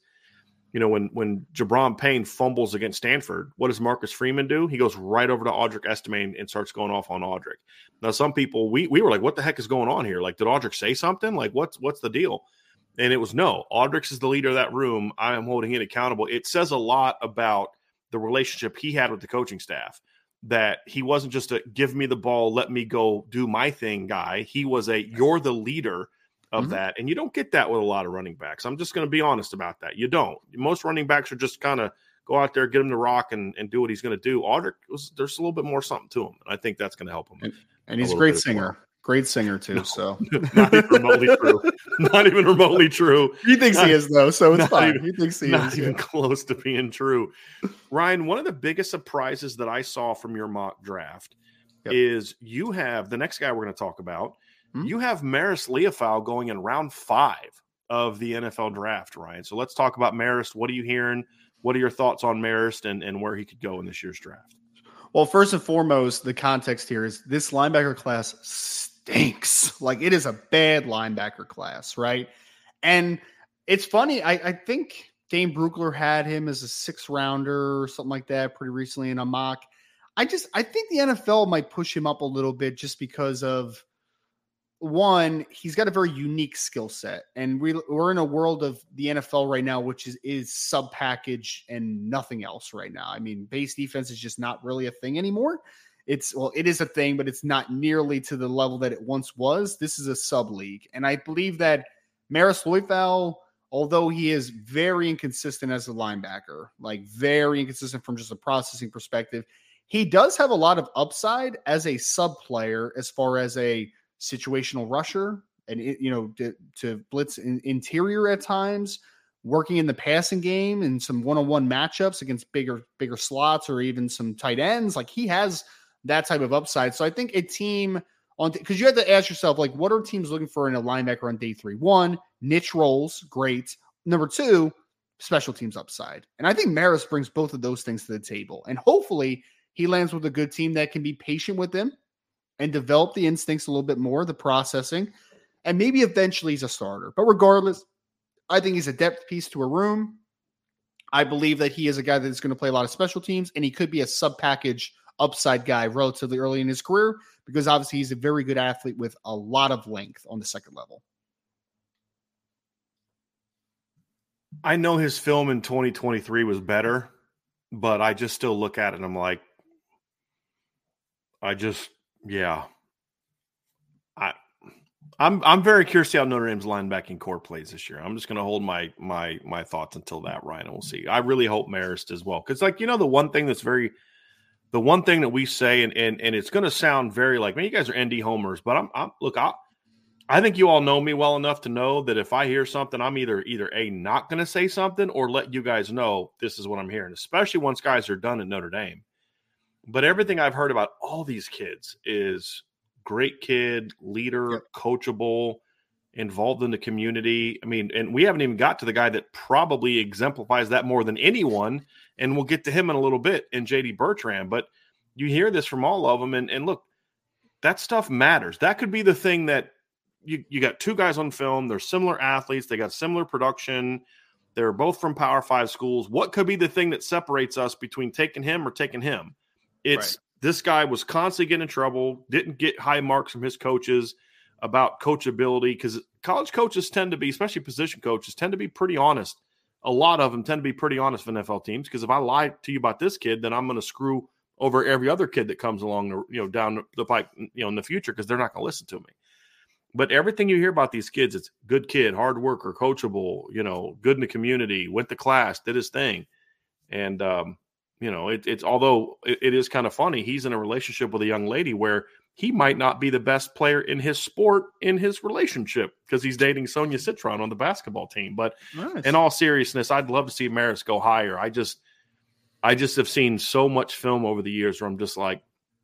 when Jabron Payne fumbles against Stanford, what does Marcus Freeman do? He goes right over to Audric Estime and starts going off on Audric. Now, some people, we were like, what the heck is going on here? Like, did Audric say something? Like, what's the deal? And it was no. Audric is the leader of that room. I am holding it accountable. It says a lot about the relationship he had with the coaching staff, that he wasn't just a give me the ball, let me go do my thing guy. He was you're the leader of that. And you don't get that with a lot of running backs. I'm just going to be honest about that. You don't. Most running backs are just kind of go out there, get him the rock and do what he's going to do. Audric, there's a little bit more something to him. And I think that's going to help him. And he's a great singer. Great singer too. So not even remotely true. Not even remotely true. He thinks he is though. So it's fine. He thinks he is. Not even close to being true. Ryan, one of the biggest surprises that I saw from your mock draft is you have the next guy we're going to talk about. You have Marist Liufau going in round 5 of the NFL draft, Ryan. So let's talk about Marist. What are you hearing? What are your thoughts on Marist and where he could go in this year's draft? Well, first and foremost, the context here is this linebacker class stinks. Like, it is a bad linebacker class, right? And it's funny. I think Dane Brugler had him as a 6th rounder or something like that pretty recently in a mock. I think the NFL might push him up a little bit just because of, one, he's got a very unique skill set, and we're in a world of the NFL right now, which is sub package and nothing else right now. I mean, base defense is just not really a thing anymore. It is a thing, but it's not nearly to the level that it once was. This is a sub league. And I believe that Marist Liufau, although he is very inconsistent as a linebacker, like very inconsistent from just a processing perspective, he does have a lot of upside as a sub player as far as a situational rusher and, to blitz interior at times, working in the passing game and some one-on-one matchups against bigger slots or even some tight ends. Like, he has that type of upside. So I think a team because you have to ask yourself, like, what are teams looking for in a linebacker on day 3? 1, niche roles. Great. Number 2, special teams upside. And I think Maris brings both of those things to the table. And hopefully he lands with a good team that can be patient with him and develop the instincts a little bit more, the processing, and maybe eventually he's a starter. But regardless, I think he's a depth piece to a room. I believe that he is a guy that's going to play a lot of special teams, and he could be a sub-package upside guy relatively early in his career because obviously he's a very good athlete with a lot of length on the second level. I know his film in 2023 was better, but I just still look at it and I'm like, I'm very curious to see how Notre Dame's linebacking core plays this year. I'm just going to hold my thoughts until that, Ryan, and we'll see. I really hope Marist as well. Because, the one thing that we say, and it's going to sound very like, man, you guys are ND homers, but I think you all know me well enough to know that if I hear something, I'm either not going to say something or let you guys know this is what I'm hearing, especially once guys are done at Notre Dame. But everything I've heard about all these kids is great kid, leader, coachable, involved in the community. I mean, and we haven't even got to the guy that probably exemplifies that more than anyone, and we'll get to him in a little bit in J.D. Bertrand. But you hear this from all of them, and look, that stuff matters. That could be the thing that you got two guys on film. They're similar athletes. They got similar production. They're both from Power 5 schools. What could be the thing that separates us between taking him or taking him? It's This guy was constantly getting in trouble, didn't get high marks from his coaches about coachability, because college coaches tend to be, especially position coaches, tend to be pretty honest. A lot of them tend to be pretty honest with NFL teams, because if I lie to you about this kid, then I'm going to screw over every other kid that comes along, down the pipe, in the future, because they're not going to listen to me. But everything you hear about these kids, it's good kid, hard worker, coachable, good in the community, went to class, did his thing. And, it's although it is kind of funny, he's in a relationship with a young lady where he might not be the best player in his sport in his relationship because he's dating Sonia Citron on the basketball team. But in all seriousness, I'd love to see Maris go higher. I just have seen so much film over the years where I'm just like,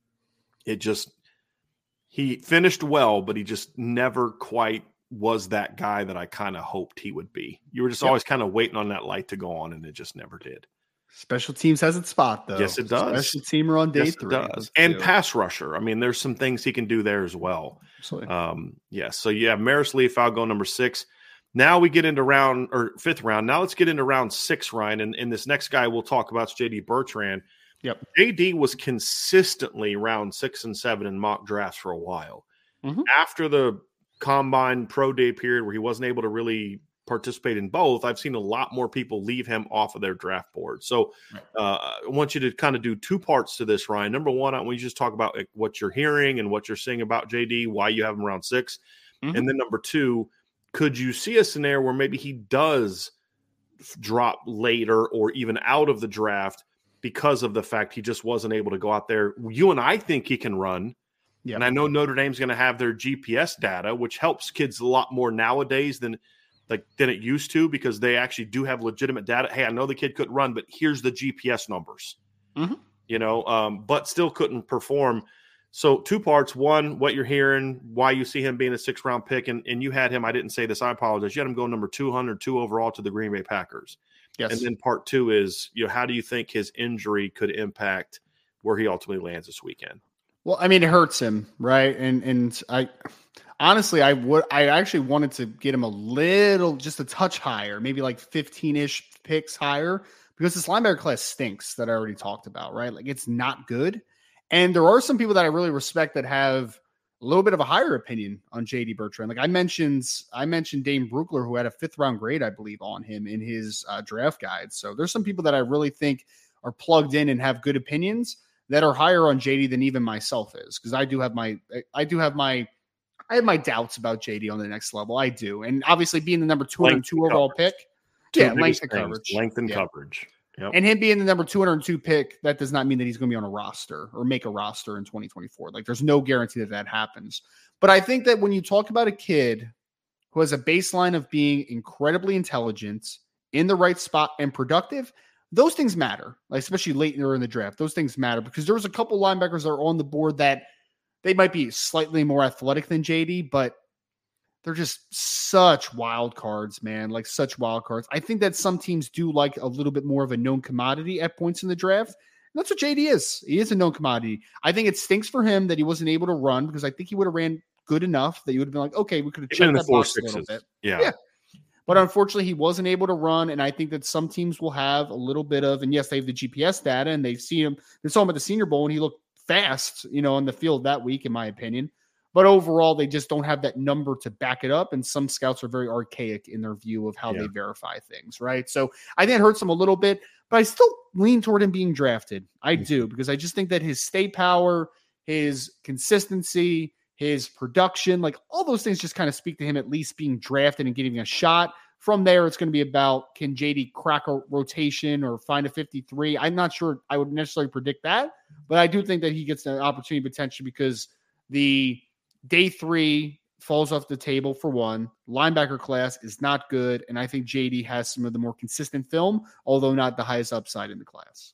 he finished well, but he just never quite was that guy that I kind of hoped he would be. You were just always kind of waiting on that light to go on, and it just never did. Special teams has its spot, though. Yes, it does. Special teamer on day 3. It does. And pass rusher. I mean, there's some things he can do there as well. Absolutely. So you have Maris Leaf-Al go number 6. Now we get into fifth round. Now let's get into round 6, Ryan. And this next guy we'll talk about is J.D. Bertrand. Yep. J.D. was consistently round 6 and 7 in mock drafts for a while. Mm-hmm. After the combine pro day period where he wasn't able to really participate in both, I've seen a lot more people leave him off of their draft board. So I want you to kind of do 2 parts to this, Ryan. Number 1, I want you to just talk about what you're hearing and what you're seeing about JD, why you have him around 6. Mm-hmm. And then number 2, could you see a scenario where maybe he does drop later or even out of the draft because of the fact he just wasn't able to go out there? You and I think he can run. Yep. And I know Notre Dame's going to have their GPS data, which helps kids a lot more nowadays than it used to, because they actually do have legitimate data. Hey, I know the kid couldn't run, but here's the GPS numbers, but still couldn't perform. So 2 parts. 1, what you're hearing, why you see him being a 6th round pick. And you had him, I didn't say this, I apologize. You had him go number 202 overall to the Green Bay Packers. Yes. And then part 2 is, how do you think his injury could impact where he ultimately lands this weekend? Well, I mean, it hurts him, right? And honestly, I actually wanted to get him just a touch higher, maybe like 15-ish picks higher, because this linebacker class stinks that I already talked about, right? Like, it's not good. And there are some people that I really respect that have a little bit of a higher opinion on J.D. Bertrand. Like I mentioned Dane Brugler, who had a 5th round grade, I believe, on him in his draft guide. So there's some people that I really think are plugged in and have good opinions that are higher on JD than even myself is, because I have my doubts about JD on the next level. I do. And obviously being the number 202 overall pick. Length and coverage. Length and coverage. Yep. And him being the number 202 pick, that does not mean that he's going to be on a roster or make a roster in 2024. Like, there's no guarantee that happens. But I think that when you talk about a kid who has a baseline of being incredibly intelligent, in the right spot, and productive, those things matter, like especially late in the draft. Those things matter because there was a couple linebackers that are on the board that they might be slightly more athletic than JD, but they're just such wild cards, man, like such wild cards. I think that some teams do like a little bit more of a known commodity at points in the draft. And that's what JD is. He is a known commodity. I think it stinks for him that he wasn't able to run because I think he would have ran good enough that you would have been like, okay, we could have checked that box a little bit. Yeah. But unfortunately, he wasn't able to run, and I think that some teams will have a little bit of, and yes, they have the GPS data, and they see him. They saw him at the Senior Bowl, and he looked fast, on the field that week, in my opinion. But overall, they just don't have that number to back it up, and some scouts are very archaic in their view of how they verify things, right? So I think it hurts him a little bit, but I still lean toward him being drafted. I do, because I just think that his stay power, his consistency, his production, like all those things just kind of speak to him at least being drafted and getting a shot. From there, it's going to be about, can JD crack a rotation or find a 53? I'm not sure I would necessarily predict that, but I do think that he gets an opportunity potentially because the day 3 falls off the table for one. Linebacker class is not good, and I think JD has some of the more consistent film, although not the highest upside in the class.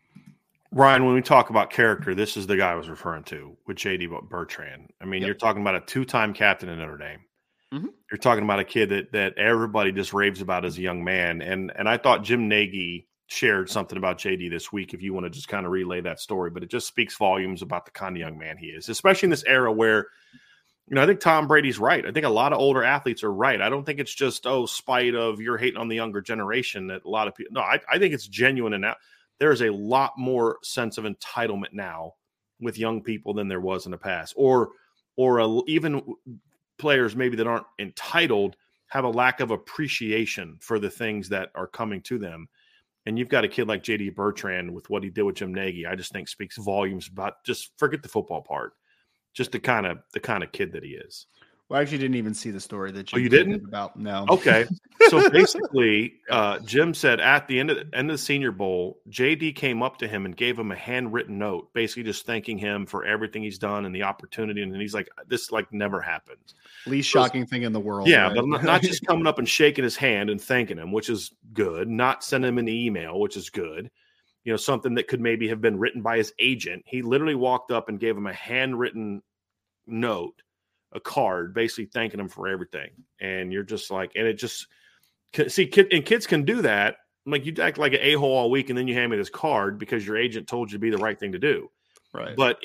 Ryan, when we talk about character, this is the guy I was referring to with JD Bertrand. I mean, You're talking about a 2-time captain in Notre Dame. Mm-hmm. You're talking about a kid that everybody just raves about as a young man. And I thought Jim Nagy shared something about JD this week, if you want to just kind of relay that story. But it just speaks volumes about the kind of young man he is, especially in this era where, I think Tom Brady's right. I think a lot of older athletes are right. I don't think it's just, spite of you're hating on the younger generation that a lot of people – no, I think it's genuine. And now there is a lot more sense of entitlement now with young people than there was in the past. Or even players maybe that aren't entitled have a lack of appreciation for the things that are coming to them. And you've got a kid like JD Bertrand with what he did with Jim Nagy, I just think speaks volumes about, just forget the football part, just the kind of kid that he is. Well, I actually didn't even see the story that you didn't about. No. Okay. So basically, Jim said at the end of the Senior Bowl, JD came up to him and gave him a handwritten note, basically just thanking him for everything he's done and the opportunity. And he's like, this never happens. Least shocking thing in the world. Yeah, right? But not just coming up and shaking his hand and thanking him, which is good. Not sending him an email, which is good. Something that could maybe have been written by his agent. He literally walked up and gave him a handwritten note, a card, basically thanking him for everything. And you're just like, and it just see, kids can do that. Like, you act like an a-hole all week, and then you hand me this card because your agent told you to be the right thing to do. Right. But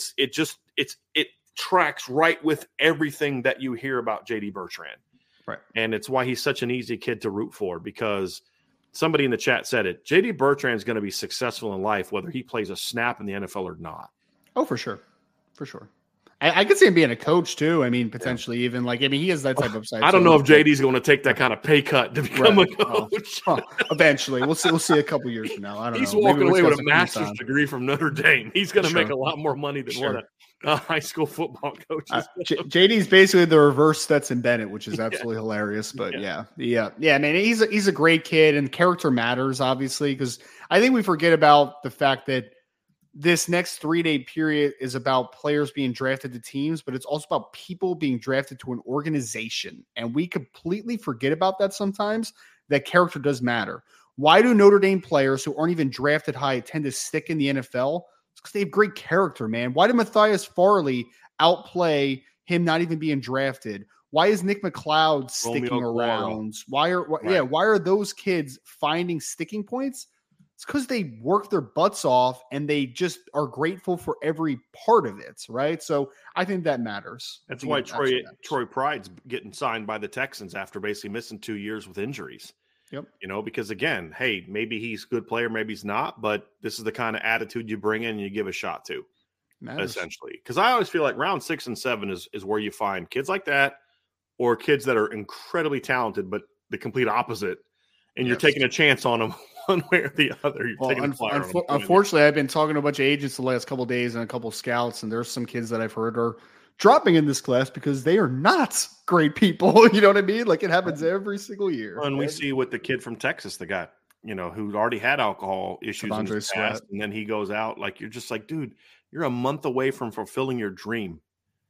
it tracks right with everything that you hear about JD Bertrand. Right. And it's why he's such an easy kid to root for, because somebody in the chat said it. JD Bertrand is going to be successful in life, whether he plays a snap in the NFL or not. Oh, for sure. For sure. I could see him being a coach too. I mean, potentially even he has that type of side. I don't know if JD's going to take that kind of pay cut to become a coach. Eventually, we'll see a couple years from now. I don't know. He's walking away with a master's degree from Notre Dame. He's going to make a lot more money than one of high school football coaches. JD's basically the reverse Stetson Bennett, which is absolutely hilarious. But yeah. I mean, he's a great kid, and character matters, obviously, because I think we forget about the fact that this next 3-day period is about players being drafted to teams, but it's also about people being drafted to an organization. And we completely forget about that sometimes, that character does matter. Why do Notre Dame players who aren't even drafted high tend to stick in the NFL? It's because they have great character, man. Why did Matthias Farley outplay him not even being drafted? Why is Nick McLeod sticking around? Why are those kids finding sticking points? It's because they work their butts off and they just are grateful for every part of it, right? So I think that matters. That's why Troy Pride's getting signed by the Texans after basically missing 2 years with injuries. Yep. Because again, hey, maybe he's a good player, maybe he's not, but this is the kind of attitude you bring in and you give a shot to, essentially. Because I always feel like round 6 and 7 is where you find kids like that, or kids that are incredibly talented, but the complete opposite. And you're taking a chance on them one way or the other. Unfortunately, I've been talking to a bunch of agents the last couple of days and a couple of scouts, and there's some kids that I've heard are dropping in this class because they are not great people. You know what I mean? Like, it happens every single year. And we see with the kid from Texas, the guy, who already had alcohol issues in his past, and then he goes out. Like, you're just like, dude, you're a month away from fulfilling your dream.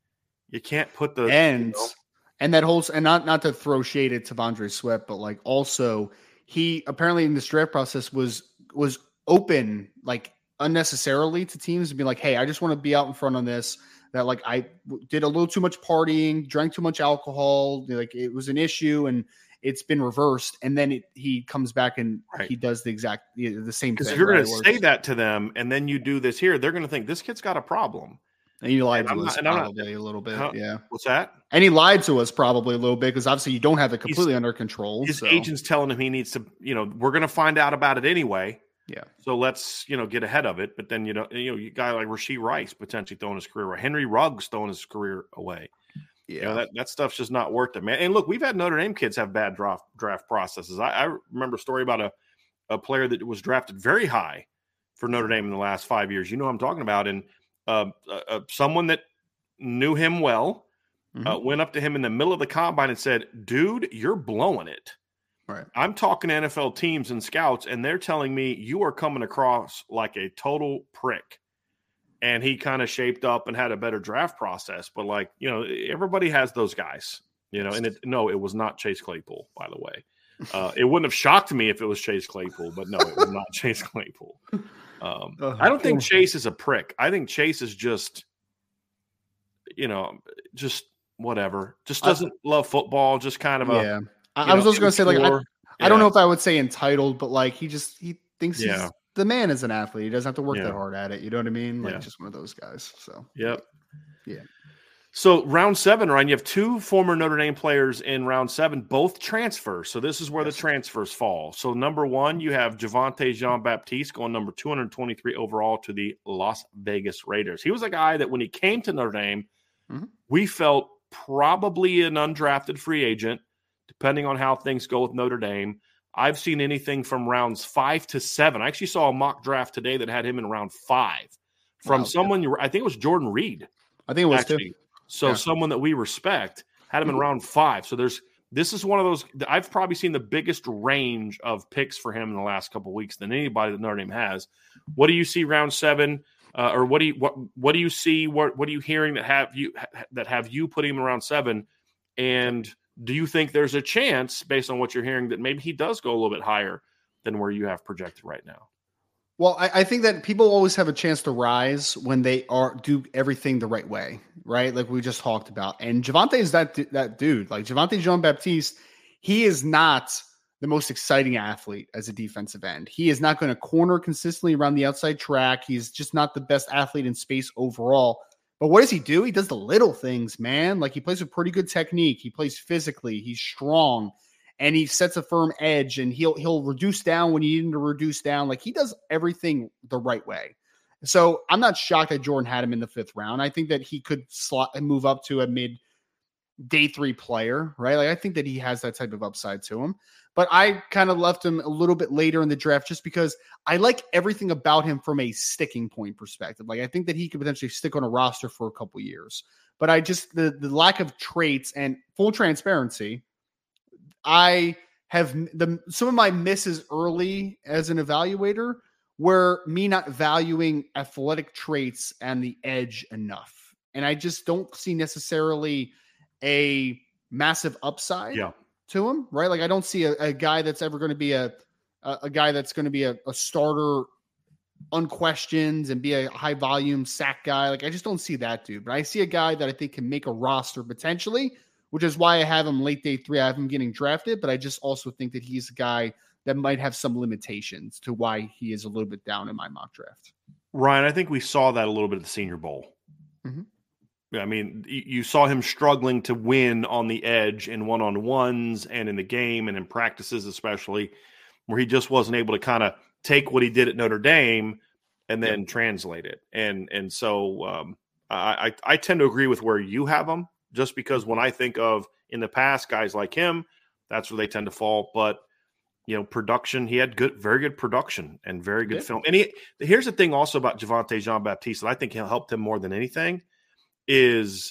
You can't put the and that whole and not to throw shade at T'Vondre Sweat, but like also he apparently in this draft process was open like unnecessarily to teams and be like, hey, I just want to be out in front on this. That like I did a little too much partying, drank too much alcohol, like it was an issue and it's been reversed. And then he comes back and he does the same thing. Because if you're going to say that to them and then you do this here, they're going to think this kid's got a problem. And he lied to us probably a little bit. Yeah. What's that? And he lied to us probably a little bit because obviously you don't have it completely under control. His agent's telling him he needs to, we're going to find out about it anyway. Yeah. So let's, get ahead of it. But then, you guy like Rashee Rice potentially throwing his career away. Henry Ruggs throwing his career away. Yeah. That stuff's just not worth it, man. And look, we've had Notre Dame kids have bad draft processes. I remember a story about a player that was drafted very high for Notre Dame in the last 5 years. You know what I'm talking about. And someone that knew him well went up to him in the middle of the combine and said, dude, you're blowing it. Right. I'm talking to NFL teams and scouts, and they're telling me you are coming across like a total prick. And he kind of shaped up and had a better draft process. But, everybody has those guys, and it was not Chase Claypool, by the way. It wouldn't have shocked me if it was Chase Claypool, but no, it was not Chase Claypool. I don't think Chase is a prick. I think Chase is just, just whatever. Just doesn't love football, just kind of a – I was also going to say, I don't know if I would say entitled, but he thinks he's the man is an athlete. He doesn't have to work that hard at it. You know what I mean? Just one of those guys. So, yep. Yeah. So round 7, Ryan, you have 2 former Notre Dame players in round 7, both transfers. So this is where the transfers fall. So number 1, you have Javonte Jean-Baptiste going number 223 overall to the Las Vegas Raiders. He was a guy that when he came to Notre Dame, we felt probably an undrafted free agent, depending on how things go with Notre Dame. I've seen anything from rounds 5 to 7. I actually saw a mock draft today that had him in round 5 from someone, I think it was Jordan Reed. I think it was too. So someone that we respect had him in round 5. So this is one of those, I've probably seen the biggest range of picks for him in the last couple of weeks than anybody that Notre Dame has. What do you see round 7? Or what do you see? What are you hearing that have you putting him around 7? And do you think there's a chance, based on what you're hearing, that maybe he does go a little bit higher than where you have projected right now? Well, I think that people always have a chance to rise when they do everything the right way, right? Like we just talked about. And Javonte is that dude. Like Javonte Jean-Baptiste, he is not the most exciting athlete as a defensive end. He is not going to corner consistently around the outside track. He's just not the best athlete in space overall. But what does he do? He does the little things, man. Like he plays with pretty good technique. He plays physically. He's strong, and he sets a firm edge. And he'll reduce down when you need him to reduce down. Like he does everything the right way. So I'm not shocked that Jordan had him in the 5th round. I think that he could slot and move up to a mid day 3 player, right? Like I think that he has that type of upside to him. But I kind of left him a little bit later in the draft just because I like everything about him from a sticking point perspective. Like I think that he could potentially stick on a roster for a couple years. But I just the lack of traits and full transparency, I have some of my misses early as an evaluator were me not valuing athletic traits and the edge enough. And I just don't see necessarily a massive upside to him, right? Like I don't see a guy that's ever going to be a guy that's going to be a starter unquestioned and be a high volume sack guy. Like I just don't see that dude, but I see a guy that I think can make a roster potentially, which is why I have him late day 3. I have him getting drafted, but I just also think that he's a guy that might have some limitations to why he is a little bit down in my mock draft. Ryan, I think we saw that a little bit at the Senior Bowl. I mean, you saw him struggling to win on the edge in one-on-ones and in the game and in practices especially, where he just wasn't able to kind of take what he did at Notre Dame and then translate it. And so I tend to agree with where you have him, just because when I think of in the past guys like him, that's where they tend to fall. But production, he had very good production and very good film. And here's the thing also about Javonte Jean-Baptiste that I think helped him more than anything is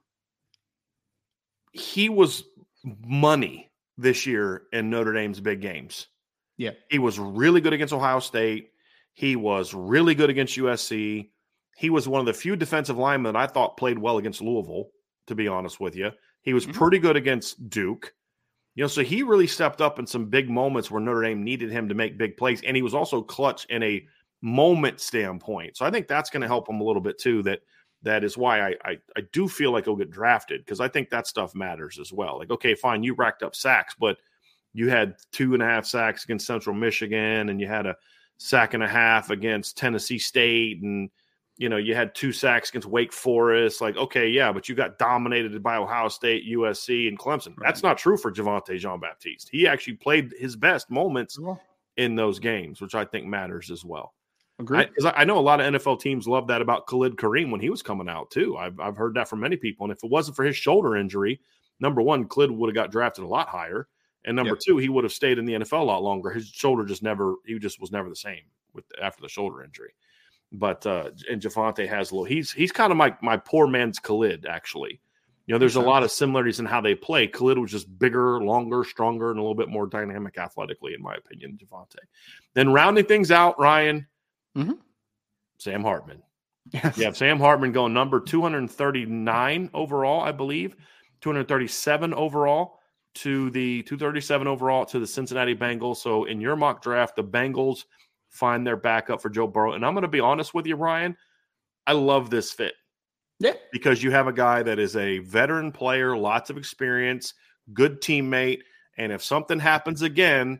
he was money this year in Notre Dame's big games. Yeah. He was really good against Ohio State. He was really good against USC. He was one of the few defensive linemen that I thought played well against Louisville. to be honest with you. He was pretty good against Duke. So he really stepped up in some big moments where Notre Dame needed him to make big plays, and he was also clutch in a moment standpoint. So I think that's going to help him a little bit too. That is why I do feel like he'll get drafted, because I think that stuff matters as well. Like, okay, fine, you racked up sacks, but you had 2.5 sacks against Central Michigan, and you had a sack and a half against Tennessee State, and you had 2 sacks against Wake Forest. Like, okay, yeah, but you got dominated by Ohio State, USC, and Clemson. Right. That's not true for Javonte Jean-Baptiste. He actually played his best moments in those games, which I think matters as well. Agreed. Because I know a lot of NFL teams love that about Khalid Kareem when he was coming out too. I've heard that from many people. And if it wasn't for his shoulder injury, number one, Khalid would have got drafted a lot higher. And number two, he would have stayed in the NFL a lot longer. His shoulder was never the same after the shoulder injury. But and Javonte has a little. He's kind of my poor man's Khalid, actually. There's a lot of similarities in how they play. Khalid was just bigger, longer, stronger, and a little bit more dynamic athletically, in my opinion, Javonte. Then rounding things out, Ryan, Sam Hartman. Yes. You have Sam Hartman going number 239 overall, I believe, 237 overall to the 237 overall to the Cincinnati Bengals. So in your mock draft, the Bengals find their backup for Joe Burrow. And I'm going to be honest with you, Ryan, I love this fit. Yeah. Because you have a guy that is a veteran player, lots of experience, good teammate, and if something happens again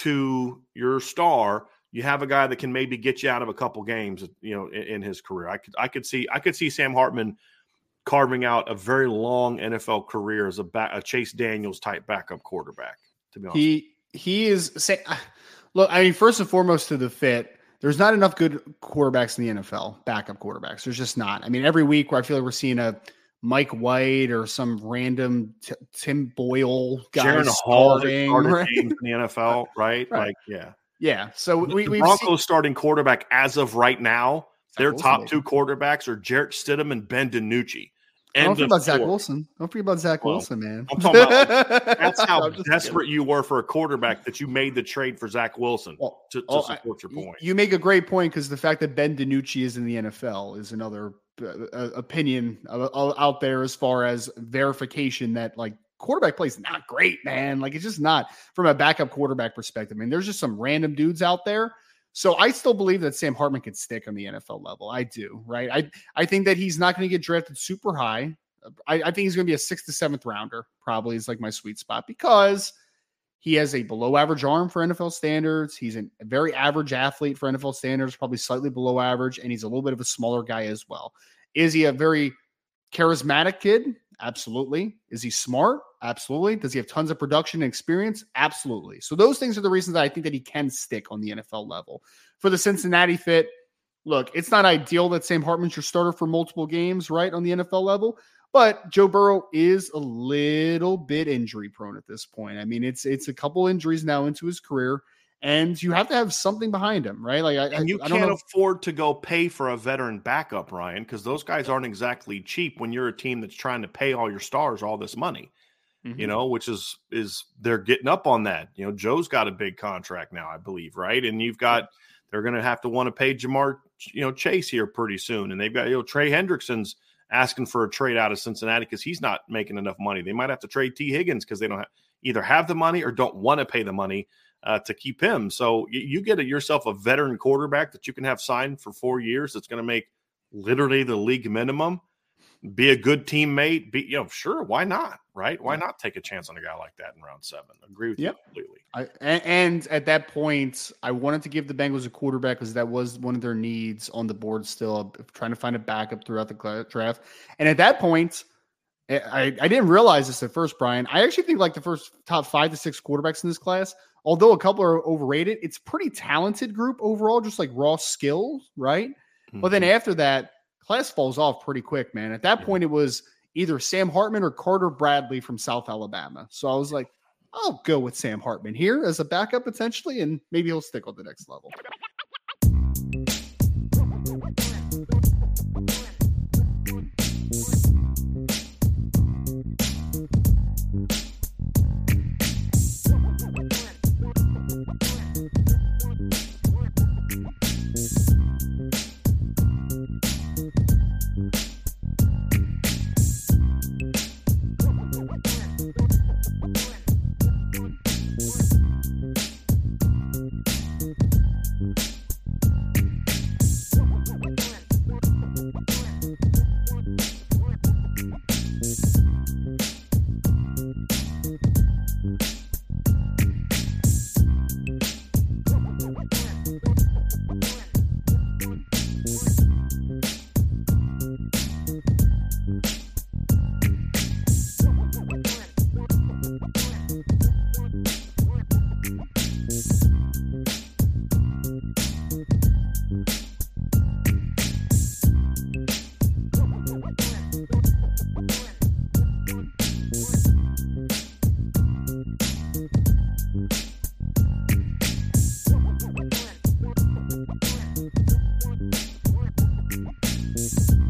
to your star, you have a guy that can maybe get you out of a couple games, in his career. I could see Sam Hartman carving out a very long NFL career as a Chase Daniels type backup quarterback. To be honest, he is. Look, I mean, first and foremost, to the fit, there's not enough good quarterbacks in the NFL, backup quarterbacks. There's just not. I mean, every week where I feel like we're seeing a Mike White or some random Tim Boyle guy Jaron Hall starting games in the NFL, right? Like, yeah. Yeah. So the Broncos starting quarterback as of right now, their top 2 quarterbacks are Jarrett Stidham and Ben DiNucci. Don't forget about Zach Wilson. Don't forget about Zach Wilson, man. I'm talking about that's how desperate you were for a quarterback that you made the trade for Zach Wilson to support your point. You make a great point, because the fact that Ben DiNucci is in the NFL is another opinion out there as far as verification that, like, quarterback play is not great, man. Like, it's just not from a backup quarterback perspective. I mean, there's just some random dudes out there. So I still believe that Sam Hartman could stick on the NFL level. I do, right? I think that he's not going to get drafted super high. I think he's going to be a 6th to 7th rounder, probably is like my sweet spot, because he has a below average arm for NFL standards. He's a very average athlete for NFL standards, probably slightly below average, and he's a little bit of a smaller guy as well. Is he a very charismatic kid? Absolutely. Is he smart? Absolutely. Does he have tons of production and experience? Absolutely. So those things are the reasons that I think that he can stick on the NFL level. For the Cincinnati fit, look, it's not ideal that Sam Hartman's your starter for multiple games, right, on the NFL level, but Joe Burrow is a little bit injury prone at this point. I mean, it's a couple injuries now into his career, and you have to have something behind him, right? Like, I can't afford to go pay for a veteran backup, Ryan, because those guys aren't exactly cheap when you're a team that's trying to pay all your stars all this money, which is they're getting up on that. Joe's got a big contract now, I believe, right? And they're going to have to want to pay Jamar, Chase here pretty soon. And they've got, Trey Hendrickson's asking for a trade out of Cincinnati because he's not making enough money. They might have to trade T. Higgins because they don't either have the money or don't want to pay the money to keep him. So you get yourself a veteran quarterback that you can have signed for 4 years that's going to make literally the league minimum, be a good teammate, sure, why not, right? Why not take a chance on a guy like that in round 7? Agree with you completely. And at that point, I wanted to give the Bengals a quarterback because that was one of their needs on the board still, trying to find a backup throughout the draft. And at that point, I didn't realize this at first, Brian. I actually think like the first top 5 to 6 quarterbacks in this class, although a couple are overrated, it's pretty talented group overall, just like raw skills, right? Mm-hmm. But then after that, class falls off pretty quick, man. At that point, it was either Sam Hartman or Carter Bradley from South Alabama. So I was like, I'll go with Sam Hartman here as a backup potentially, and maybe he'll stick on the next level. Bye.